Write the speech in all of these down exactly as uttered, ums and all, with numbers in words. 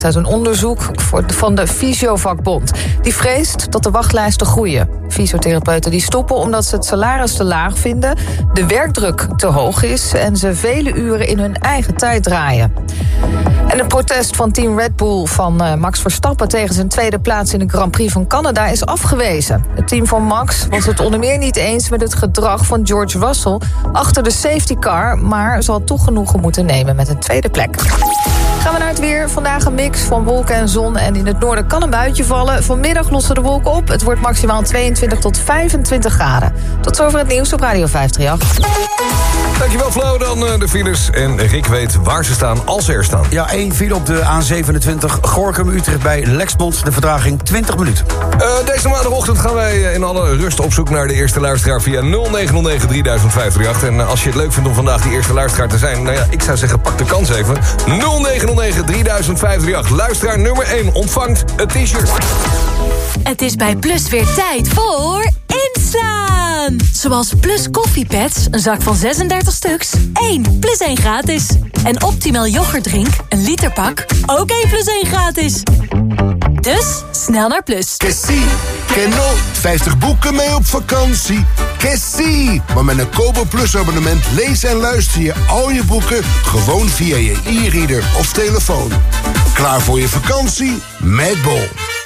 Uit een onderzoek van de Fysiovakbond. Die vreest dat de wachtlijsten groeien. Fysiotherapeuten die stoppen omdat ze het salaris te laag vinden, de werkdruk te hoog is en ze vele uren in hun eigen tijd draaien. En het protest van team Red Bull van uh, Max Verstappen tegen zijn tweede plaats in de Grand Prix van Canada is afgewezen. Het team van Max was het onder meer niet eens met het gedrag van George Russell achter de safety car, maar zal toch genoegen moeten nemen met een tweede plek. Gaan we naar het weer. Vandaag een mix van wolken en zon. En in het noorden kan een buitje vallen. Vanmiddag lossen de wolken op. Het wordt maximaal tweeëntwintig tot vijfentwintig graden. Tot zover het nieuws op Radio vijfentachtig. Dankjewel Flo, dan uh, de files. En Rick weet waar ze staan, als ze er staan. Ja, één file op de A zevenentwintig. Gorinchem-Utrecht bij Lexmond. De vertraging twintig minuten. Uh, deze maandagochtend gaan wij in alle rust op zoek naar de eerste luisteraar via nul negen nul negen drie vijf drie acht. En uh, als je het leuk vindt om vandaag die eerste luisteraar te zijn, nou ja, ik zou zeggen, pak de kans even. nul negen nul negen drie vijf drie acht. Luisteraar nummer één ontvangt een t-shirt. Het is bij Plus weer tijd voor inslaan. Zoals Plus koffiepads, een zak van zesendertig stuks, één plus één gratis. En Optimal yoghurtdrink, een literpak, ook één plus één gratis. Dus, snel naar Plus. Kessie, Keno, vijftig boeken mee op vakantie. Kessie, maar met een Kobo Plus abonnement lees en luister je al je boeken gewoon via je e-reader of telefoon. Klaar voor je vakantie met Bol.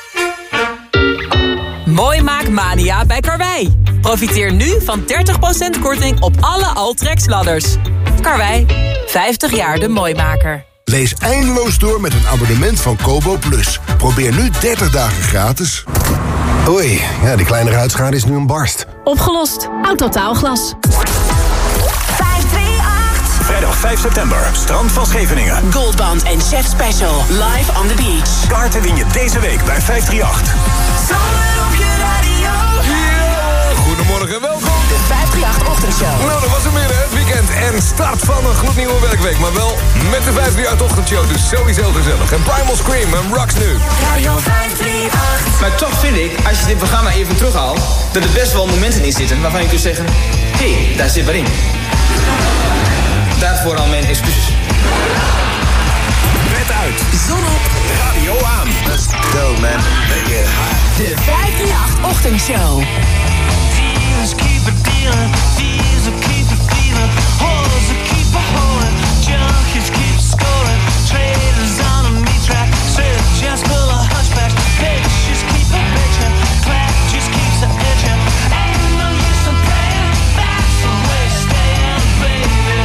Mooi maak mania bij Karwei. Profiteer nu van dertig procent korting op alle Altrex ladders. Karwei, vijftig jaar de mooimaker. Lees eindeloos door met een abonnement van Kobo Plus. Probeer nu dertig dagen gratis. Oei, ja, die kleine ruitschade is nu een barst. Opgelost. Autotaalglas. Vrijdag vijf september, strand van Scheveningen. Goldband en Chef Special, live on the beach. Kaarten win je deze week bij vijf drie acht. Zomer op je radio. Yeah. Goedemorgen, welkom. De vijf drie acht ochtendshow. Nou, dat was hem weer, hè, het weekend. En start van een gloednieuwe werkweek. Maar wel met de vijf drie acht ochtendshow, dus sowieso gezellig. En Primal Scream en Rocks nu. Radio vijf drie acht. Maar toch vind ik, als je dit programma even terughaalt, dat er best wel momenten in zitten waarvan je kunt zeggen, hé, hey, daar zit wat in. Daarvoor al mijn excuses. Bed uit. Zon op. Radio aan. Let's go, man. Make it hot. De vijf drie acht ochtendshow. Dealers keep it dealing. Deals keep it feeling. Holes keep it holding. Junkies keep scoring. Traders on a meat track. Says just full of hushbacks. Bitches keep a bitchin'. Clap just keeps a itchin'. Ain't no use in playing. That's the way staying, baby.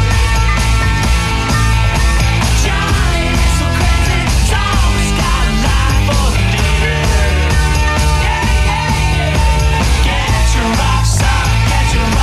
Johnny is so crazy. Always got a life for the day. Yeah, yeah, yeah. Get your rocks up, get your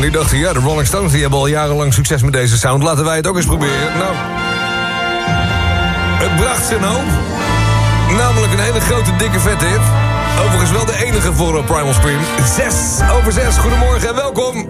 Die dachten, ja, de Rolling Stones die hebben al jarenlang succes met deze sound. Laten wij het ook eens proberen. Nou, het bracht zijn hoop. Namelijk een hele grote, dikke, vette hit. Overigens wel de enige voor uh, Primal Scream. Zes over zes, goedemorgen en welkom.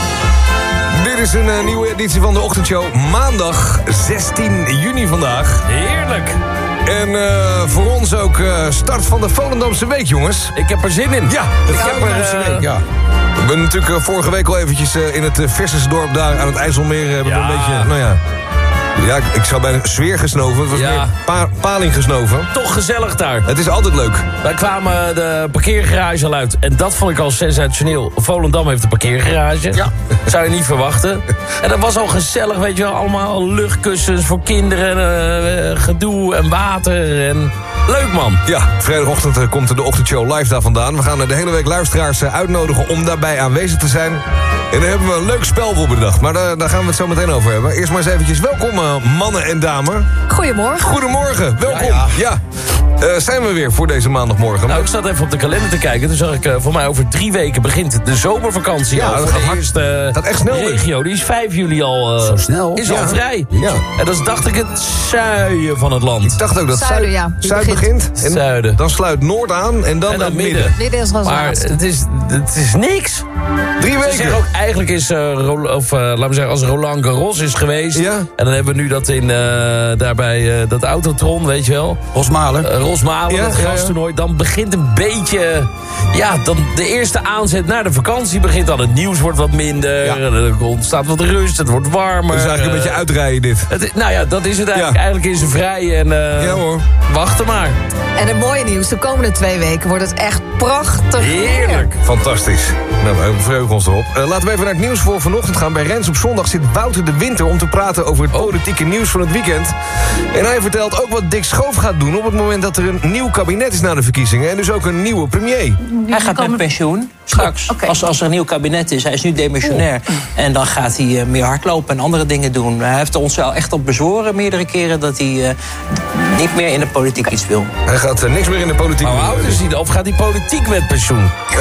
Dit is een uh, nieuwe editie van de ochtendshow. Maandag zestien juni vandaag. Heerlijk. En uh, voor ons ook uh, start van de Volendamse Week, jongens. Ik heb er zin in. Ja, de Volendamse uh, Week, ja. We hebben natuurlijk uh, vorige week al eventjes uh, in het uh, Vissersdorp daar aan het IJsselmeer... Uh, hebben ja. we een beetje, nou ja... Ja, ik, ik zou bijna sfeer gesnoven. Het was ja. meer pa paling gesnoven. Toch gezellig daar. Het is altijd leuk. Wij kwamen de parkeergarage al uit. En dat vond ik al sensationeel. Volendam heeft een parkeergarage. Ja. Zou je niet verwachten. En dat was al gezellig, weet je wel. Allemaal luchtkussens voor kinderen. Uh, gedoe en water. En leuk, man. Ja, vrijdagochtend uh, komt de ochtendshow live daar vandaan. We gaan uh, de hele week luisteraars uh, uitnodigen om daarbij aanwezig te zijn. En daar hebben we een leuk spel voor bedacht. Maar daar, daar gaan we het zo meteen over hebben. Eerst maar eens eventjes welkom, uh, mannen en dames. Goedemorgen. Goedemorgen, welkom. Ja, ja. ja. Uh, zijn we weer voor deze maandagmorgen. Nou, ik zat even op de kalender te kijken. Toen zag ik, uh, voor mij over drie weken begint de zomervakantie. Ja, al. dat voor gaat de eerste uh, echt snel regio. Die is vijf juli al, uh, Zo snel. is ja. al vrij. Ja. En dat is, dacht ik, het zuiden van het land. Ik dacht ook dat Zuiden, Zuid, ja. Zuid begint. En Zuiden. Dan sluit Noord aan en dan, En dan het midden. midden. Dit is als Maar laatste. het is, het is niks. Drie Ze weken. zeggen ook, eigenlijk is, uh, Ro- of uh, laten we zeggen, als Roland Garros is geweest... Ja. En dan hebben we nu dat in, uh, daarbij, uh, dat Autotron, weet je wel. Rosmalen. Uh, Rosmalen, Ja, dat ja, ja. grastoernooi. Dan begint een beetje, ja, dan de eerste aanzet naar de vakantie begint dan. Het nieuws wordt wat minder, Ja. er ontstaat wat rust, het wordt warmer. Het is eigenlijk een uh, beetje uitrijden dit. het, is- nou ja, dat is het eigenlijk. Ja. Eigenlijk is ze vrij en uh, Ja hoor. wachten maar. En het mooie nieuws, de komende twee weken wordt het echt prachtig weer. Heerlijk. Fantastisch. Nou, we verheugen ons erop. Uh, laten we even naar het nieuws voor vanochtend gaan. Bij Rens op zondag zit Wouter de Winter om te praten over het politieke nieuws van het weekend. En hij vertelt ook wat Dick Schoof gaat doen op het moment dat er een nieuw kabinet is na de verkiezingen. En dus ook een nieuwe premier. Hij gaat met pensioen straks. Okay. Als, als er een nieuw kabinet is. Hij is nu demissionair. Oh. En dan gaat hij uh, meer hardlopen en andere dingen doen. Hij heeft ons wel echt op bezworen meerdere keren... dat hij uh, niet meer in de politiek iets wil. Hij gaat uh, niks meer in de politiek Hoe doen. oud is hij? Of gaat hij politiek met pensioen? Uh,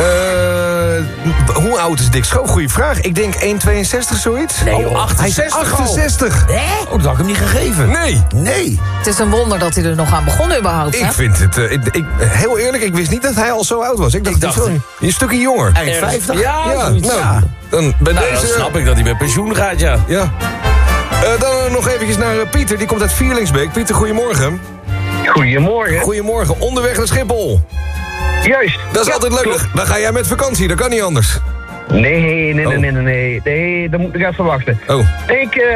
hoe oud is Dick Schoof? Goeie vraag. Ik denk één komma tweeënzestig, zoiets. Nee, oh, achtenzestig Hij is achtenzestig. Hè? Oh, dat had ik hem niet gegeven. Nee. Nee. Het is een wonder dat hij er nog aan begon überhaupt. Ik hè? vind het... Uh, ik, ik, heel eerlijk, ik wist niet dat hij al zo oud was. Ik dacht, Ik dacht dat hij een, een stukje jonger. Eind vijftig. Ja, Ja, zoiets. nou, Ja. dan bij Nou, deze... dan snap ik dat hij met pensioen gaat, ja. Ja. Uh, dan uh, nog eventjes naar uh, Pieter, die komt uit Vierlingsbeek. Pieter, goedemorgen. Goedemorgen. Goedemorgen, onderweg naar Schiphol. Juist. Dat is Ja, altijd leuk. klopt. Dan ga jij met vakantie, dat kan niet anders. Nee, nee, nee, Oh. nee, nee, nee. Nee, dan moet ik even wachten. Oh. Ik, uh,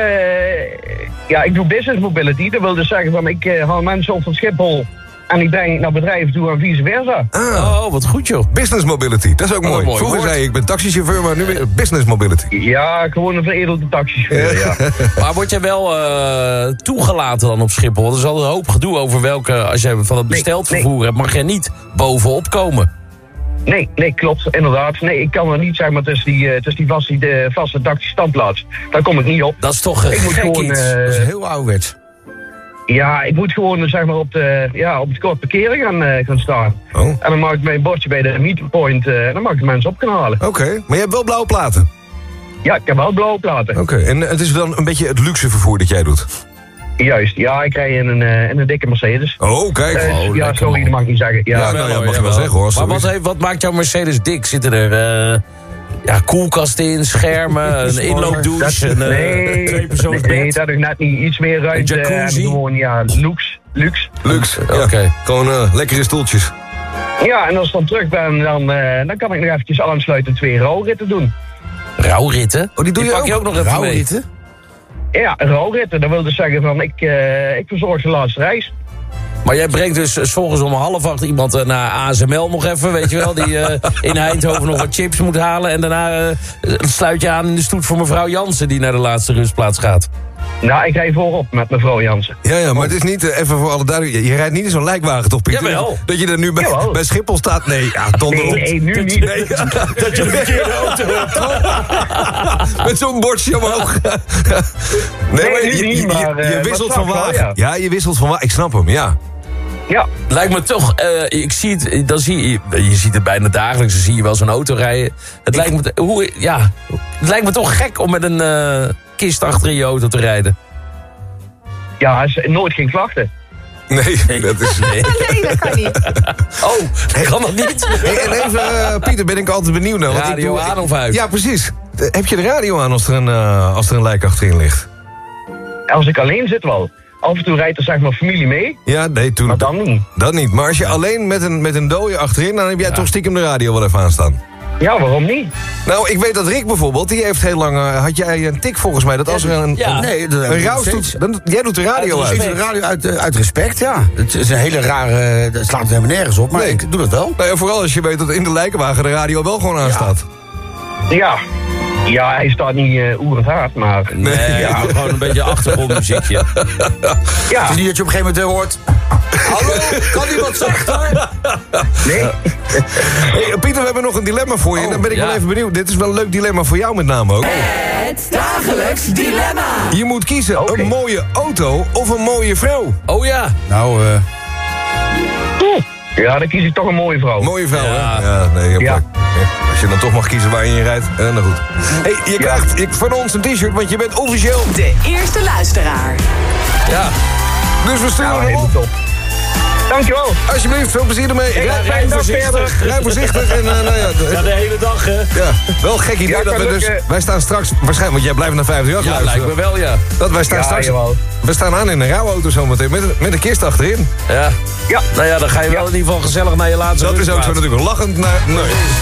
ja, ik doe business mobility. Dat wil dus zeggen van, ik uh, haal mensen op van Schiphol en ik breng naar bedrijven toe en vice versa. Ah. Oh, wat goed, joh. Business mobility, dat is ook Oh, mooi. mooi Vroeger woord. zei je, ik ben taxichauffeur, maar nu weer business mobility. Ja, gewoon een veredelde taxichauffeur, ja. Maar word jij wel uh, toegelaten dan op Schiphol? Er is al een hoop gedoe over welke, als jij van het besteld nee. vervoer hebt, mag jij niet bovenop komen. Nee, nee, klopt, inderdaad. Nee, ik kan er niet, zeg maar, tussen die, uh, tussen die vaste, de vaste taxi-standplaats. Daar kom ik niet op. Dat is toch een Ik moet gek gewoon, iets. uh, Dat is heel ouderwets. Ja, ik moet gewoon zeg maar, op, de, ja, op het kort parkeren gaan, uh, gaan staan. Oh. En dan maak ik mijn bordje bij de meeting point uh, en dan mag ik de mensen op kunnen halen. Oké, okay. Maar je hebt wel blauwe platen. Ja, ik heb wel blauwe platen. Oké, okay. En het is dan een beetje het luxe vervoer dat jij doet? Juist, ja, ik rij in een, uh, in een dikke Mercedes. Oh, kijk. Uh, oh, ja, sorry, dat mag ik niet zeggen. Ja, ja, nou ja, mag je wel zeggen hoor. Maar wat, heeft, wat maakt jouw Mercedes dik? Zitten er uh, ja, koelkasten in, schermen, een inloopdouche, een uh, nee, tweepersoonsbed? nee, dat is net niet iets meer ruimte. Een jacuzzi? En gewoon, ja, luxe. Luxe. Luxe, ja. Oké. Okay. Gewoon uh, lekkere stoeltjes. Ja, en als ik dan terug ben, dan, uh, dan kan ik nog eventjes aansluitend twee rouwritten doen. Rouwritten? Oh, die doe die je pak ook? je ook nog even Rouwritten? mee. Ja, rouwritten. Dat wil dus zeggen van, ik, uh, ik verzorg de laatste reis. Maar jij brengt dus 's volgens om half acht iemand uh, naar A S M L nog even, weet je wel, die uh, in Eindhoven nog wat chips moet halen. En daarna uh, sluit je aan in de stoet voor mevrouw Jansen, die naar de laatste rustplaats gaat. Nou, ik rij voorop met mevrouw Jansen. Ja, ja, maar het is niet, uh, even voor alle duidelijkheid, je rijdt niet in zo'n lijkwagen toch, Pieter? Jawel. Dat je er nu bij, bij Schiphol staat? Nee, ja, donder op. Nee, nee, nu niet. Nee. Dat je een verkeerde auto hebt. Met zo'n bordje omhoog. Nee, Nee, maar nu je, niet, je, maar, je, je uh, wisselt wat van straks wagen. wel, Ja. ja. je wisselt van wagen. Ik snap hem, ja. Ja. Lijkt me toch, uh, ik zie het, dan zie je, je ziet het bijna dagelijks, dan zie je wel zo'n auto rijden. Het, lijkt me, hoe, ja, het lijkt me toch gek om met een uh, kist achter in je auto te rijden. Ja, hij is nooit geen klachten. Nee, dat is... Nee, dat kan niet. Oh, kan dat niet? Hey, en even, uh, Pieter, ben ik altijd benieuwd naar. Want Radio ik doe, aan of uit? Ja, precies. Uh, heb je de radio aan als er een, uh, als er een lijk achterin ligt? Als ik alleen zit wel. Af en toe rijdt er zeg maar familie mee. Ja, nee, toen... Maar dan niet. Dat niet. Maar als je alleen met een, met een dode achterin, dan heb jij ja. toch stiekem de radio wel even aanstaan. Ja, waarom niet? Nou, ik weet dat Rick bijvoorbeeld, die heeft heel lang... Uh, had jij een tik volgens mij, dat als er een, ja. een, nee, een, een rouwstoet... Dan, jij doet de radio uit. uit. Ik doe de radio uit, uh, uit respect, ja. Het is een hele rare... Het slaat helemaal nergens op, maar nee. ik doe dat wel. Nou ja, vooral als je weet dat in de lijkenwagen de radio wel gewoon aanstaat. Ja. ja. Ja, hij staat niet uh, oerend hard, maar... Nee, ja, gewoon een beetje achtergrondmuziekje. Ja. Het is niet dat je op een gegeven moment hoort... Hallo, kan iemand zachter? Nee. Hey, Pieter, we hebben nog een dilemma voor je. Oh, dan ben ik ja. wel even benieuwd. Dit is wel een leuk dilemma voor jou met name ook. Het dagelijks dilemma. Je moet kiezen okay. een mooie auto of een mooie vrouw. Oh ja. Nou, eh... Uh... Ja, dan kies ik toch een mooie vrouw. Mooie vrouw, ja. hè? Ja, nee, ja. Als je dan toch mag kiezen waar je in rijdt, eh, nou goed. Hey, je ja. krijgt ik, van ons een t-shirt, want je bent officieel... De eerste luisteraar. Ja. Dus we sturen nou, hem op. Top. Dankjewel. Alsjeblieft, veel plezier ermee. Hey, rij, rij voorzichtig. Rij voorzichtig. En, uh, nou ja, de, ja, de hele dag, hè? Ja, wel gek idee ja, dat we dus... Wij staan straks... Waarschijnlijk, want jij blijft naar vijfendertig ja, luisteren. Ja, lijkt me wel, ja. Dat wij staan ja, straks... Jawel. We staan aan in een rouwauto zometeen, met, met een kist achterin. Ja. Ja. Nou ja, dan ga je wel ja. in ieder geval gezellig naar je laatste... Dat is ook zo natuurlijk lachend naar... Nee.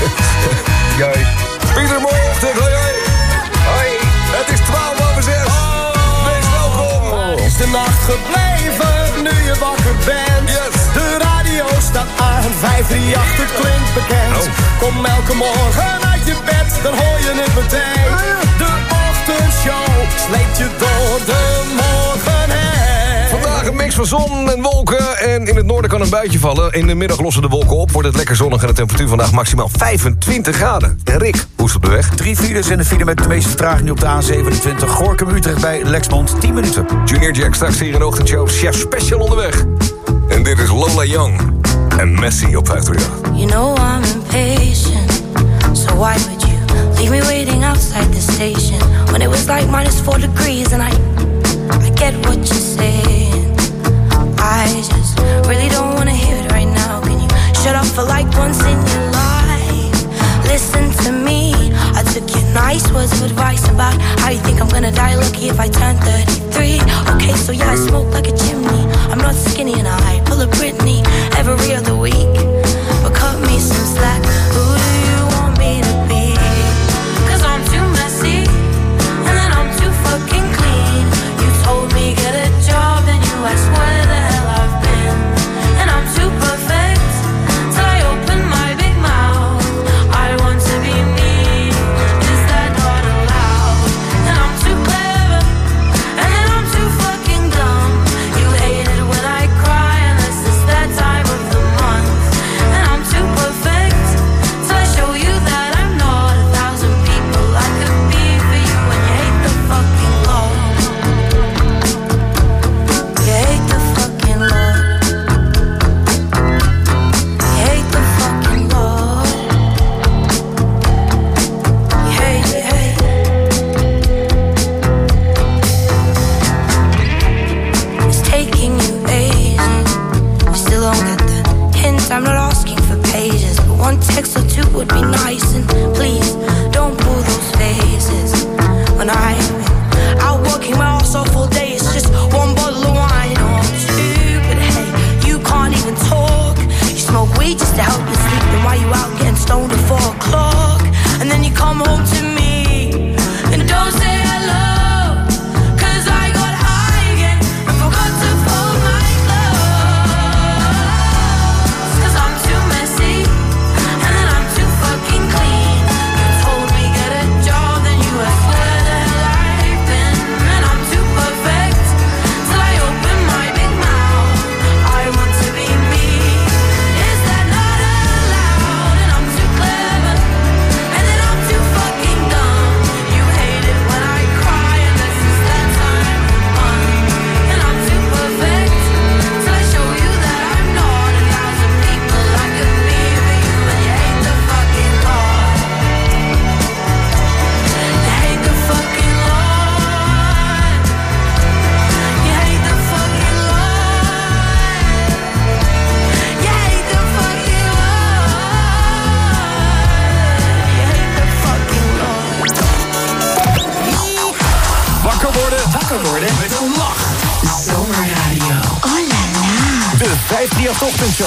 Juist. Pieter, mooie ochtend. Hoi, hoi. Hoi. Het is twaalf over zes. Oh. Wees welkom. Oh. Is de nacht gebleven, nu je wakker bent? Yes. De radio staat aan, vijf drie acht, het klinkt bekend. Oh. Kom elke morgen uit je bed, dan hoor je het meteen. Oh, ja. De ochtendshow sleept je door de morgen heen. Vandaag een mix van zon en wolken. En in het noorden kan een buitje vallen. In de middag lossen de wolken op. Wordt het lekker zonnig en de temperatuur vandaag maximaal vijfentwintig graden. En Rick, hoe is het op de weg? Drie files en de file met de meeste vertraging op de A zevenentwintig. Gorkum-Utrecht bij Lexmond, tien minuten. Junior Jack straks hier in de ochtendshow. Chef Special onderweg. En dit is Lola Young en Messi op vijf drie acht. You know I'm impatient, so why would you leave me waiting outside the station when it was like minus four degrees and I, I get what you're saying. I just really don't wanna hear it right now. Can you shut up for like once in your life? Listen to me. I took your nice words of advice about how you think I'm gonna die lucky if I turn thirty-three. Okay, so yeah, I smoke like a chimney. I'm not skinny and I pull a Britney every other week. But cut me some slack. Who do you want me to be? Cause I'm too messy and then I'm too fucking clean. You told me get a job and you asked where the hell I've been. And I'm too perfect till I open my big mouth. I want to be me. Is that not allowed? And I'm too clever and then I'm too fucking dumb. You hate it when I cry unless it's that time of the month. And I'm too perfect till I show you that I'm not a thousand people I could be for you. And you hate the fucking Lord. You hate the fucking Lord. You hate the fucking Lord. You hate, you hate. It's taking you ages. You still don't get the hint. I'm not asking for pages, but one text or two would be nice. And please don't pull those faces. When I've been out working my ass off all day, it's just one bottle of wine or two. But hey, you can't even talk. You smoke weed just to help you sleep. Then why you out getting stoned at four o'clock? And then you come home to me and don't say hello. Cause I got high again and forgot to fold my clothes. Cause I'm too messy and then I'm too fucking De vijf drie acht Ochtendshow.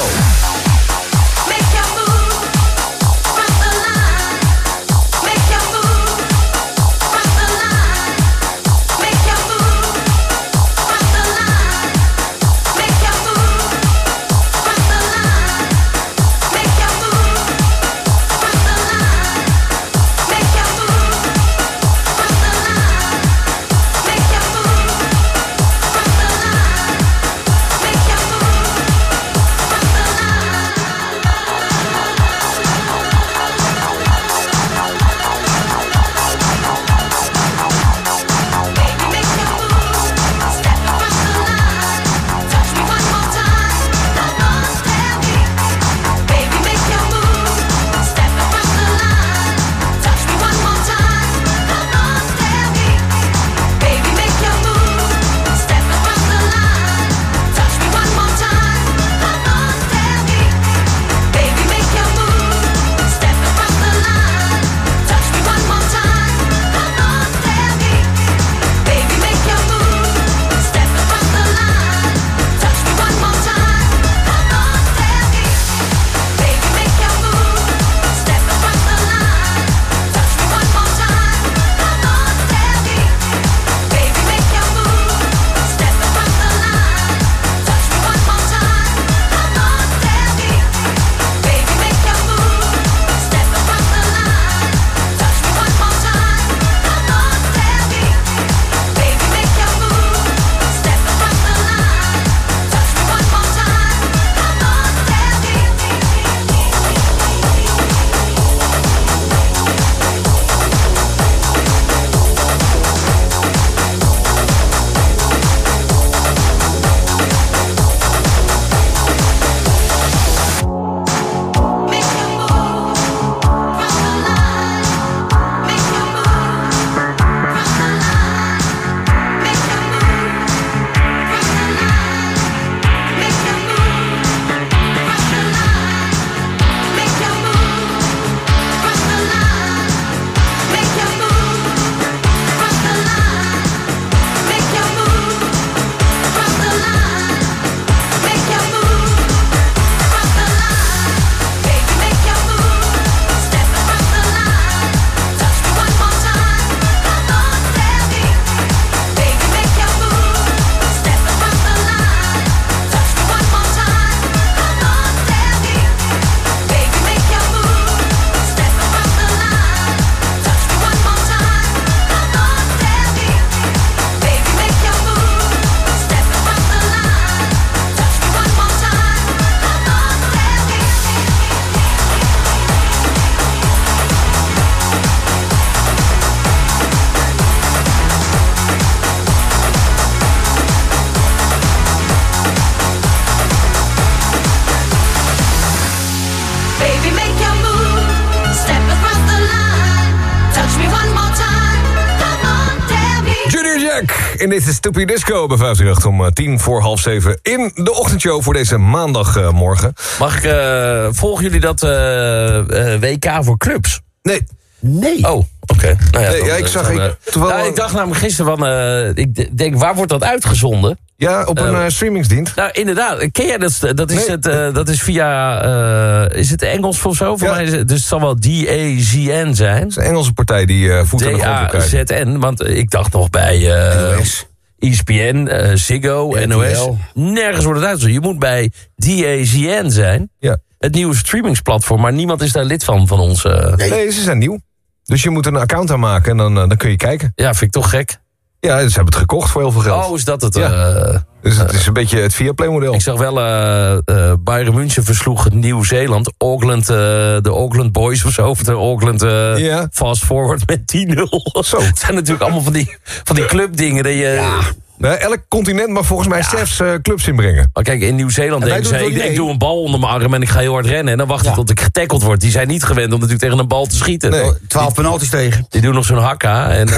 En dit is Stupid Disco bij vijf drie acht om tien voor half zeven in de ochtendshow voor deze maandagmorgen. Uh, Mag ik, uh, volgen jullie dat uh, uh, W K voor clubs? Nee. Nee. Oh, oké. Okay. Nou ja, nee, ja, ik zag... Dan, ik, terwijl, nou, ik dacht namelijk gisteren van... Uh, ik denk, waar wordt dat uitgezonden? Ja, op een uh, uh, streamingsdienst. Nou, inderdaad. Ken jij dat? Dat is, nee. het, uh, dat is via... Uh, is het Engels of zo? Voor ja. mij is het, dus het zal wel D A Z N zijn. Het is een Engelse partij die uh, voet aan de grond wil krijgen. D A Z N, want ik dacht nog bij... Uh, N O S. E S P N, uh, Ziggo, N O S. Nergens wordt het uitgezonden. Je moet bij D A Z N zijn. Ja. Het nieuwe streamingsplatform, maar niemand is daar lid van, van ons. Uh... Nee. nee, ze zijn nieuw. Dus je moet een account aanmaken en dan, uh, dan kun je kijken. Ja, vind ik toch gek. Ja, ze hebben het gekocht voor heel veel geld. Oh, is dat het? Ja. Uh, dus het is een beetje het Viaplay-model. Ik zag wel, uh, uh, Bayern München versloeg Nieuw-Zeeland. Auckland, uh, de Auckland Boys of zo. Of de Auckland uh, ja. Fast Forward met tien nul. Zo. Het zijn natuurlijk allemaal van die, van die clubdingen. Die, uh, ja. Nee, elk continent mag volgens mij ja. zelfs uh, clubs inbrengen. Maar kijk, in Nieuw-Zeeland denken ze... Ik, ik doe een bal onder mijn arm en ik ga heel hard rennen. En dan wacht ik ja. tot ik getackeld word. Die zijn niet gewend om natuurlijk tegen een bal te schieten. Nee, twaalf penalties tegen. Die doen nog zo'n hakka. En,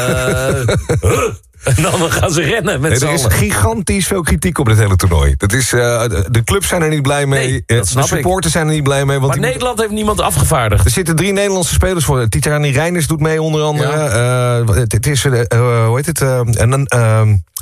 uh, en dan gaan ze rennen met nee, er is gigantisch veel kritiek op dit hele toernooi. Dat is, uh, de clubs zijn er niet blij mee. Nee, de supporters ik. zijn er niet blij mee. Want maar Nederland moet... heeft niemand afgevaardigd. Er zitten drie Nederlandse spelers voor. Titani Reiners doet mee onder andere. Ja. Uh, het, het is, uh, hoe heet het? Uh, en dan... Uh,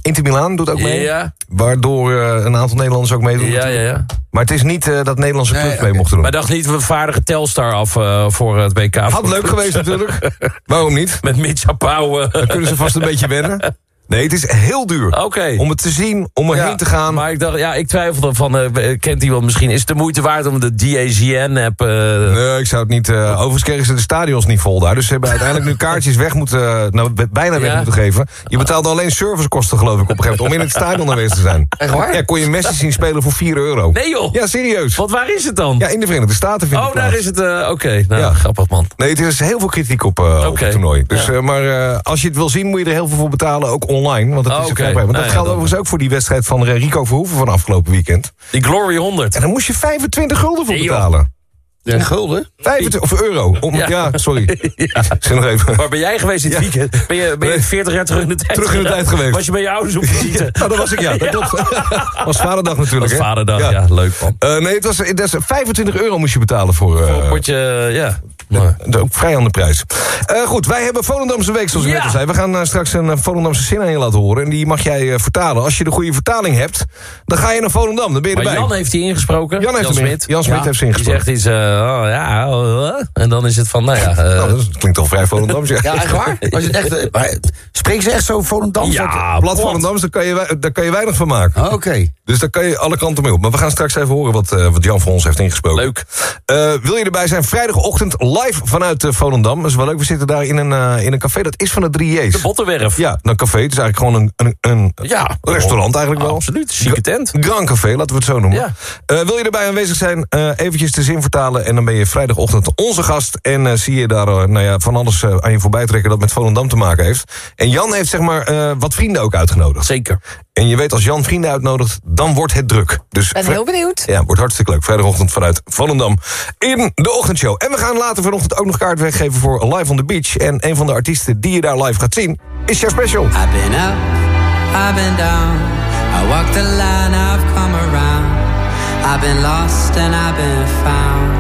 Inter Milaan doet ook mee. Ja. Waardoor uh, een aantal Nederlanders ook meedoen. Ja, ja, ja. Maar het is niet uh, dat Nederlandse clubs nee, mee okay. mochten doen. Maar dacht niet, we vaardigen Telstar af uh, voor het W K. Had leuk geweest natuurlijk. Waarom niet? Met Mitja Pauw. Uh. Dan kunnen ze vast een beetje wennen. Nee, het is heel duur. Oké. Okay. Om het te zien, om erheen ja, te gaan. Maar ik dacht, ja, ik twijfelde van, uh, kent iemand misschien, is het de moeite waard om de D A Z N-app... Uh... Nee, ik zou het niet... Uh, overigens kregen ze de stadions niet vol daar. Dus ze hebben uiteindelijk nu kaartjes weg moeten... Uh, nou, bijna weg ja. moeten geven. Je betaalde alleen servicekosten, geloof ik, op een gegeven moment... om in het stadion aanwezig te zijn. Echt waar? Ja, kon je Messi zien spelen voor vier euro. Nee joh! Ja, serieus. Want waar is het dan? Ja, in de Verenigde Staten vind ik Oh, daar is het... Uh, Oké, okay. nou, ja. grappig man. Nee, het is heel veel kritiek op, uh, okay. op het toernooi. Dus, ja. uh, maar uh, als je het wil zien, moet je er heel veel voor betalen. Ook online, want het oh, is okay. Want dat nou, ja, geldt overigens ook voor die wedstrijd van Rico Verhoeven van afgelopen weekend. Die Glory honderd. En daar moest je vijfentwintig gulden voor nee, betalen. Ja, gulden? vijfentwintig of euro. Om, ja. ja, sorry. Ja. Nog even. Waar ben jij geweest dit weekend? Ben je, ben je veertig jaar terug in de tijd Terug in de tijd geweest. Was je bij je ouders op visite? Nou, dat was ik, ja. Dat klopt. was vaderdag natuurlijk. Was vaderdag, ja. ja. Leuk man. Uh, nee, het was, het was vijfentwintig euro moest je betalen voor... Uh, voor een potje, ja. De, de, ook vrij aan de prijs. Uh, goed, wij hebben Volendamse Week, zoals ik ja. net al zei. We gaan uh, straks een uh, Volendamse zin aan je laten horen. En die mag jij uh, vertalen. Als je de goede vertaling hebt, dan ga je naar Volendam. Dan ben je maar erbij. Jan heeft die ingesproken. Jan, heeft Jan Smit. Jan Smit ja. heeft ze ingesproken. Die zegt iets, uh, oh, ja, uh, en dan is het van, nou ja... Uh, nou, dat klinkt toch vrij Volendams, ja. Ja, echt waar? Was het echt, uh, spreken ze echt zo Volendams? Ja, plat Volendams, daar kan, je, daar kan je weinig van maken. Oh, oké. Okay. Dus daar kan je alle kanten mee op. Maar we gaan straks even horen wat, uh, wat Jan voor ons heeft ingesproken. Leuk. Uh, wil je erbij zijn? Vrijdagochtend live vanuit uh, Volendam. Dat is wel leuk. We zitten daar in een, uh, in een café. Dat is van de drie J's. De Bottenwerf. Ja, een café. Het is eigenlijk gewoon een, een, een ja, restaurant eigenlijk wel. Absoluut. Chique tent. Grand Café, laten we het zo noemen. Ja. Uh, wil je erbij aanwezig zijn? Uh, eventjes de zin vertalen. En dan ben je vrijdagochtend onze gast. En uh, zie je daar uh, nou ja, van alles uh, aan je voorbij trekken dat met Volendam te maken heeft. En Jan heeft zeg maar uh, wat vrienden ook uitgenodigd. Zeker. En je weet, als Jan vrienden uitnodigt, dan wordt het druk. Dus ik ben heel benieuwd. Ja, wordt hartstikke leuk. Vrijdagochtend vanuit Volendam in de ochtendshow. En we gaan later vanochtend ook nog kaart weggeven voor Live on the Beach. En een van de artiesten die je daar live gaat zien, is Chef Special. I've been up, I've been down. I walked the line, I've come around. I've been lost and I've been found.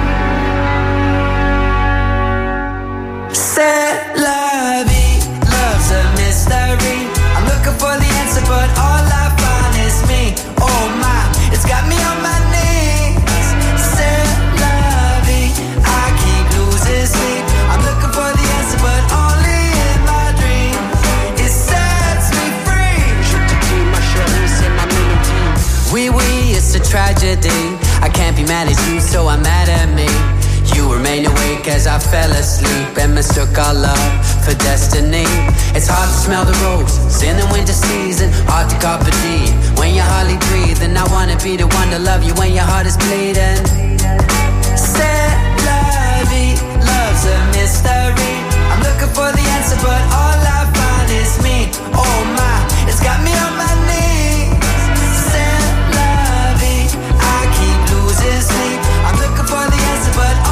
C'est la vie, love's a mystery. I'm looking for the answer, but all I find is me. Oh my, it's got me on my knees. C'est la vie, I keep losing sleep. I'm looking for the answer, but only in my dreams. It sets me free. Oui, oui, it's a tragedy. I can't be mad at you, so I'm mad at me. You remain awake as I fell asleep and mistook our love for destiny. It's hard to smell the roses in the winter season, hard to carpe diem when you hardly breathe. And I wanna be the one to love you when your heart is bleeding. C'est la vie, love's a mystery. I'm looking for the answer, but all I find is me. Oh my, it's got me on my knees. C'est la vie, I keep losing sleep. I'm looking for the answer, but all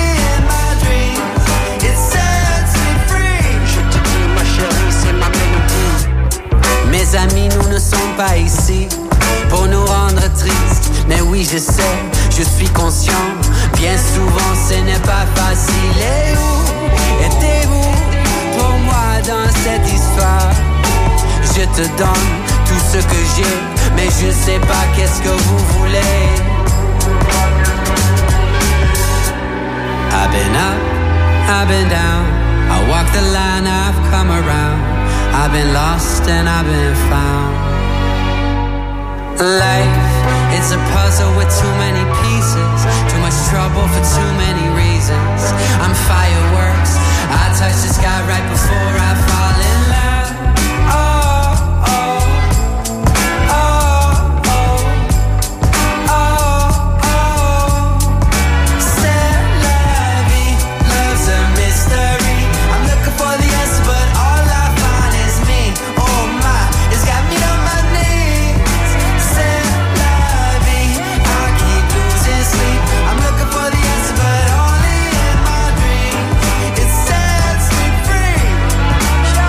mes amis, nous ne sommes pas ici pour nous rendre tristes. Mais oui, je sais, je suis conscient. Bien souvent, ce n'est pas facile. Et où étiez-vous pour moi dans cette histoire? Je te donne tout ce que j'ai, mais je sais pas qu'est-ce que vous voulez. I've been up, I've been down. I walk the line, I've come around. I've been lost and I've been found. Life, it's a puzzle with too many pieces. Too much trouble for too many reasons. I'm fireworks. I touch the sky right before I fall in love. Oh, oh, oh, oh, oh, oh. C'est la vie, love's a mystery. I'm looking for the answer, but all I find is me. Oh my, it's got me on my knees. C'est la vie, I keep losing sleep. I'm looking for the answer, but only in my dreams. It sets me free.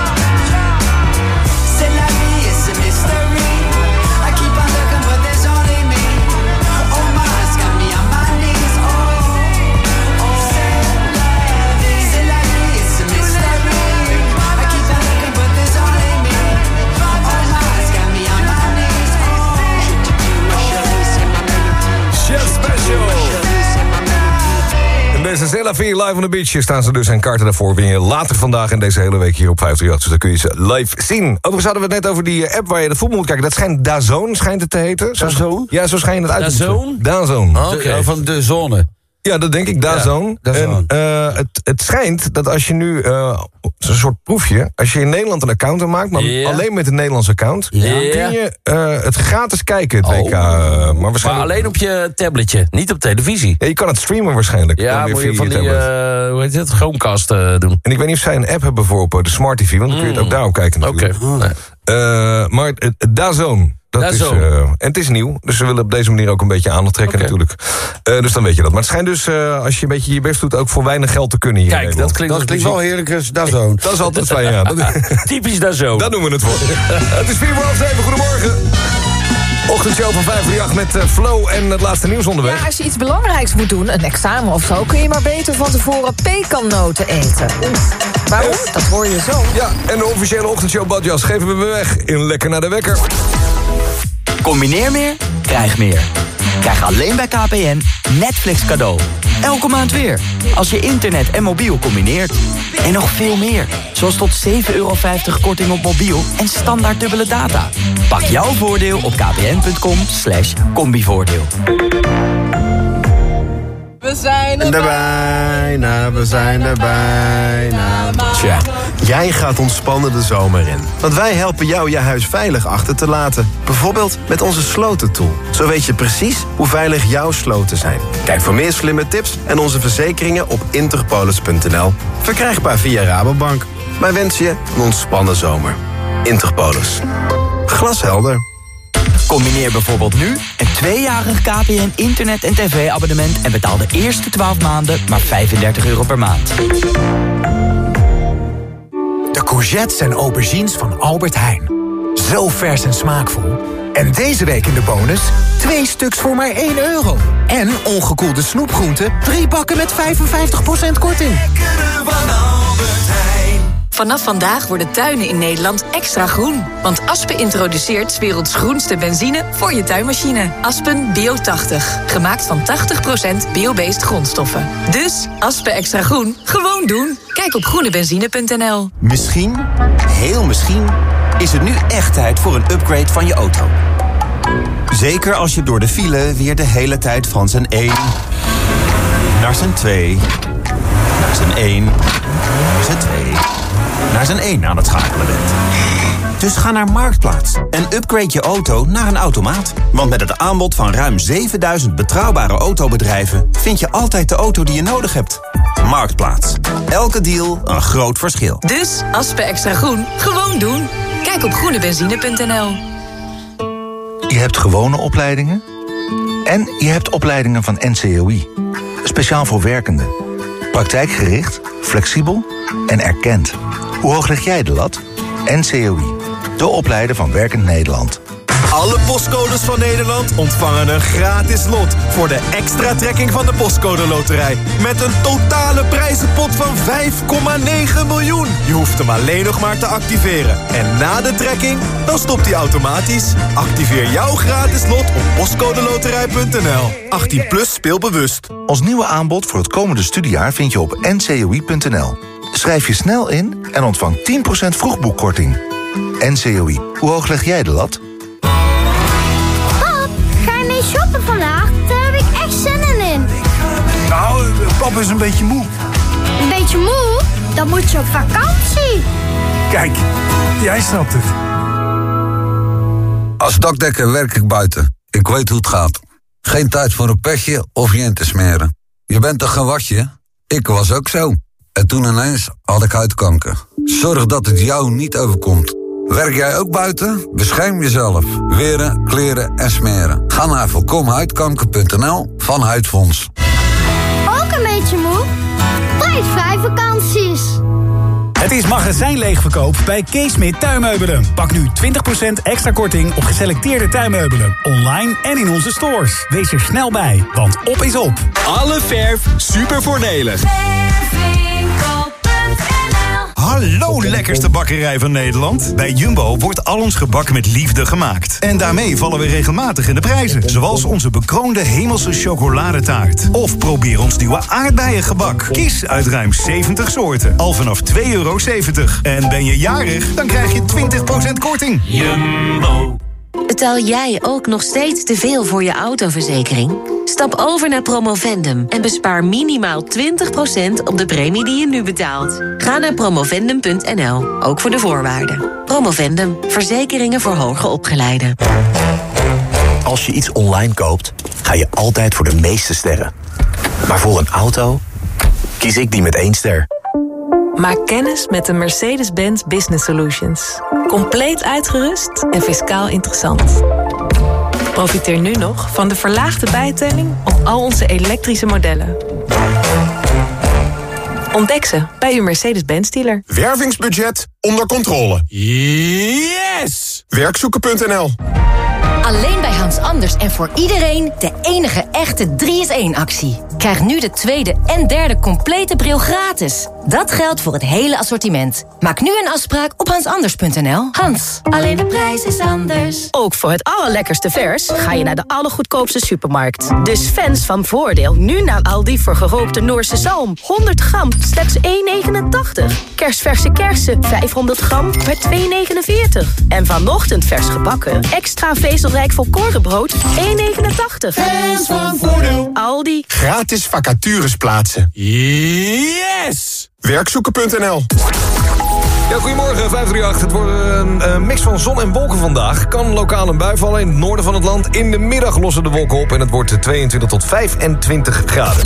is de Zella vier live on the beach. Hier staan ze dus en kaarten daarvoor win je later vandaag en deze hele week hier op vijf drie acht. Dus dan kun je ze live zien. Overigens hadden we het net over die app waar je de voetbal moet kijken. Dat schijnt DAZN, schijnt het te heten. DAZN? Ja, zo schijnt het uit te DAZN? DAZN. Oh, okay. Van de zone. Ja, dat denk ik, DAZN. Ja, en uh, het, het schijnt dat als je nu, uh, een soort proefje, als je in Nederland een account maakt, maar ja. alleen met een Nederlands account, ja. kun je uh, het gratis kijken, het W K. Uh, maar, waarschijnlijk... maar alleen op je tabletje, niet op televisie. Ja, je kan het streamen waarschijnlijk. Ja, moet je van die, uh, hoe heet het, Chromecast uh, doen. En ik weet niet of zij een app hebben voor op de Smart T V, want dan kun je het ook daarop kijken natuurlijk. Oké. Okay. Uh, maar het, het DAZN. Dat is, uh, en het is nieuw, dus we willen op deze manier ook een beetje aandacht trekken okay. natuurlijk. Uh, dus dan weet je dat. Maar het schijnt dus, uh, als je een beetje je best doet, ook voor weinig geld te kunnen hier. Kijk, dat klinkt, dat klinkt wel heerlijk, DAZN. Dat is altijd fijn, ja. Typisch DAZN. Daar noemen we het voor. Het is vier voor half zeven, goedemorgen. Ochtendshow van vijf drie acht met uh, Flo en het laatste nieuws onderweg. Ja, als je iets belangrijks moet doen, een examen of zo, kun je maar beter van tevoren pekannoten eten. Waarom? Uh, dat hoor je zo. Ja, en de officiële ochtendshow badjas geven we weer weg in Lekker naar de Wekker. Combineer meer, krijg meer. Krijg alleen bij K P N Netflix cadeau. Elke maand weer. Als je internet en mobiel combineert. En nog veel meer. Zoals tot zeven euro vijftig korting op mobiel en standaard dubbele data. Pak jouw voordeel op kpn.com slash combivoordeel. We zijn er bijna, we zijn er bijna. Tja, jij gaat ontspannen de zomer in. Want wij helpen jou je huis veilig achter te laten. Bijvoorbeeld met onze slotentool. Zo weet je precies hoe veilig jouw sloten zijn. Kijk voor meer slimme tips en onze verzekeringen op interpolis punt n l. Verkrijgbaar via Rabobank. Wij wensen je een ontspannen zomer. Interpolis. Glashelder. Combineer bijvoorbeeld nu een tweejarig K P N internet- en tv-abonnement... en betaal de eerste twaalf maanden maar vijfendertig euro per maand. De courgettes en aubergines van Albert Heijn. Zo vers en smaakvol. En deze week in de bonus twee stuks voor maar één euro. En ongekoelde snoepgroenten, drie bakken met vijfenvijftig procent korting. Vanaf vandaag worden tuinen in Nederland extra groen. Want Aspen introduceert 's werelds groenste benzine voor je tuinmachine. Aspen Bio tachtig. Gemaakt van tachtig procent bio-based grondstoffen. Dus Aspen extra groen, gewoon doen. Kijk op groene benzine punt n l. Misschien, heel misschien, is het nu echt tijd voor een upgrade van je auto. Zeker als je door de file weer de hele tijd van zijn één naar zijn twee, naar zijn één, naar zijn twee... naar zijn één aan het schakelen bent. Dus ga naar Marktplaats en upgrade je auto naar een automaat. Want met het aanbod van ruim zevenduizend betrouwbare autobedrijven... vind je altijd de auto die je nodig hebt. Marktplaats. Elke deal een groot verschil. Dus Aspen extra groen, gewoon doen. Kijk op groene benzine punt n l. Je hebt gewone opleidingen en je hebt opleidingen van N C O I. Speciaal voor werkenden. Praktijkgericht, flexibel en erkend. Hoe hoog leg jij de lat? N C O I, de opleider van Werkend Nederland. Alle postcodes van Nederland ontvangen een gratis lot voor de extra trekking van de Postcode Loterij. Met een totale prijzenpot van vijf komma negen miljoen. Je hoeft hem alleen nog maar te activeren. En na de trekking, dan stopt hij automatisch. Activeer jouw gratis lot op postcodeloterij punt n l. achttien plus speelbewust. Ons nieuwe aanbod voor het komende studiejaar vind je op n c o i punt n l. Schrijf je snel in en ontvang tien procent vroegboekkorting. N C O I, hoe hoog leg jij de lat? Pap, ga je mee shoppen vandaag? Daar heb ik echt zin in. Nou, pap is een beetje moe. Een beetje moe? Dan moet je op vakantie. Kijk, jij snapt het. Als dakdekker werk ik buiten. Ik weet hoe het gaat. Geen tijd voor een petje of je in te smeren. Je bent toch geen watje? Ik was ook zo. En toen ineens had ik huidkanker. Zorg dat het jou niet overkomt. Werk jij ook buiten? Bescherm jezelf. Weren, kleren en smeren. Ga naar voorkom huidkanker punt n l van Huidfonds. Ook een beetje moe? Prijsvrij vakanties. Het is magazijnleegverkoop bij Keesmit Tuinmeubelen. Pak nu twintig procent extra korting op geselecteerde tuinmeubelen. Online en in onze stores. Wees er snel bij, want op is op. Alle verf super voordelig. Hallo lekkerste bakkerij van Nederland. Bij Jumbo wordt al ons gebak met liefde gemaakt. En daarmee vallen we regelmatig in de prijzen. Zoals onze bekroonde hemelse chocoladetaart. Of probeer ons nieuwe aardbeiengebak. Kies uit ruim zeventig soorten. Al vanaf twee euro zeventig. En ben je jarig, dan krijg je twintig procent korting. Jumbo. Betaal jij ook nog steeds te veel voor je autoverzekering? Stap over naar Promovendum en bespaar minimaal twintig procent op de premie die je nu betaalt. Ga naar promovendum punt n l, ook voor de voorwaarden. Promovendum, verzekeringen voor hoger opgeleiden. Als je iets online koopt, ga je altijd voor de meeste sterren. Maar voor een auto kies ik die met één ster. Maak kennis met de Mercedes-Benz Business Solutions. Compleet uitgerust en fiscaal interessant. Profiteer nu nog van de verlaagde bijtelling op al onze elektrische modellen. Ontdek ze bij uw Mercedes-Benz dealer. Wervingsbudget onder controle. Yes! Werkzoeken punt n l. Alleen bij Hans Anders en voor iedereen de enige echte drie is één actie. Krijg nu de tweede en derde complete bril gratis. Dat geldt voor het hele assortiment. Maak nu een afspraak op hans anders punt n l. Hans, alleen de prijs is anders. Ook voor het allerlekkerste vers ga je naar de allergoedkoopste supermarkt. Dus fans van Voordeel nu naar Aldi voor gerookte Noorse zalm. honderd gram, slechts één negenentachtig. Kersverse kersen, vijfhonderd gram, per twee negenenveertig. En vanochtend vers gebakken, extra vezelrijk volkorenbrood, één negenentachtig. Fans van Voordeel. Aldi. Gratis vacatures plaatsen. Yes! Werkzoeken punt n l. Ja, goedemorgen, vijf drie acht. Het wordt een uh, mix van zon en wolken vandaag. Kan lokaal een bui vallen in het noorden van het land. In de middag lossen de wolken op en het wordt tweeëntwintig tot vijfentwintig graden.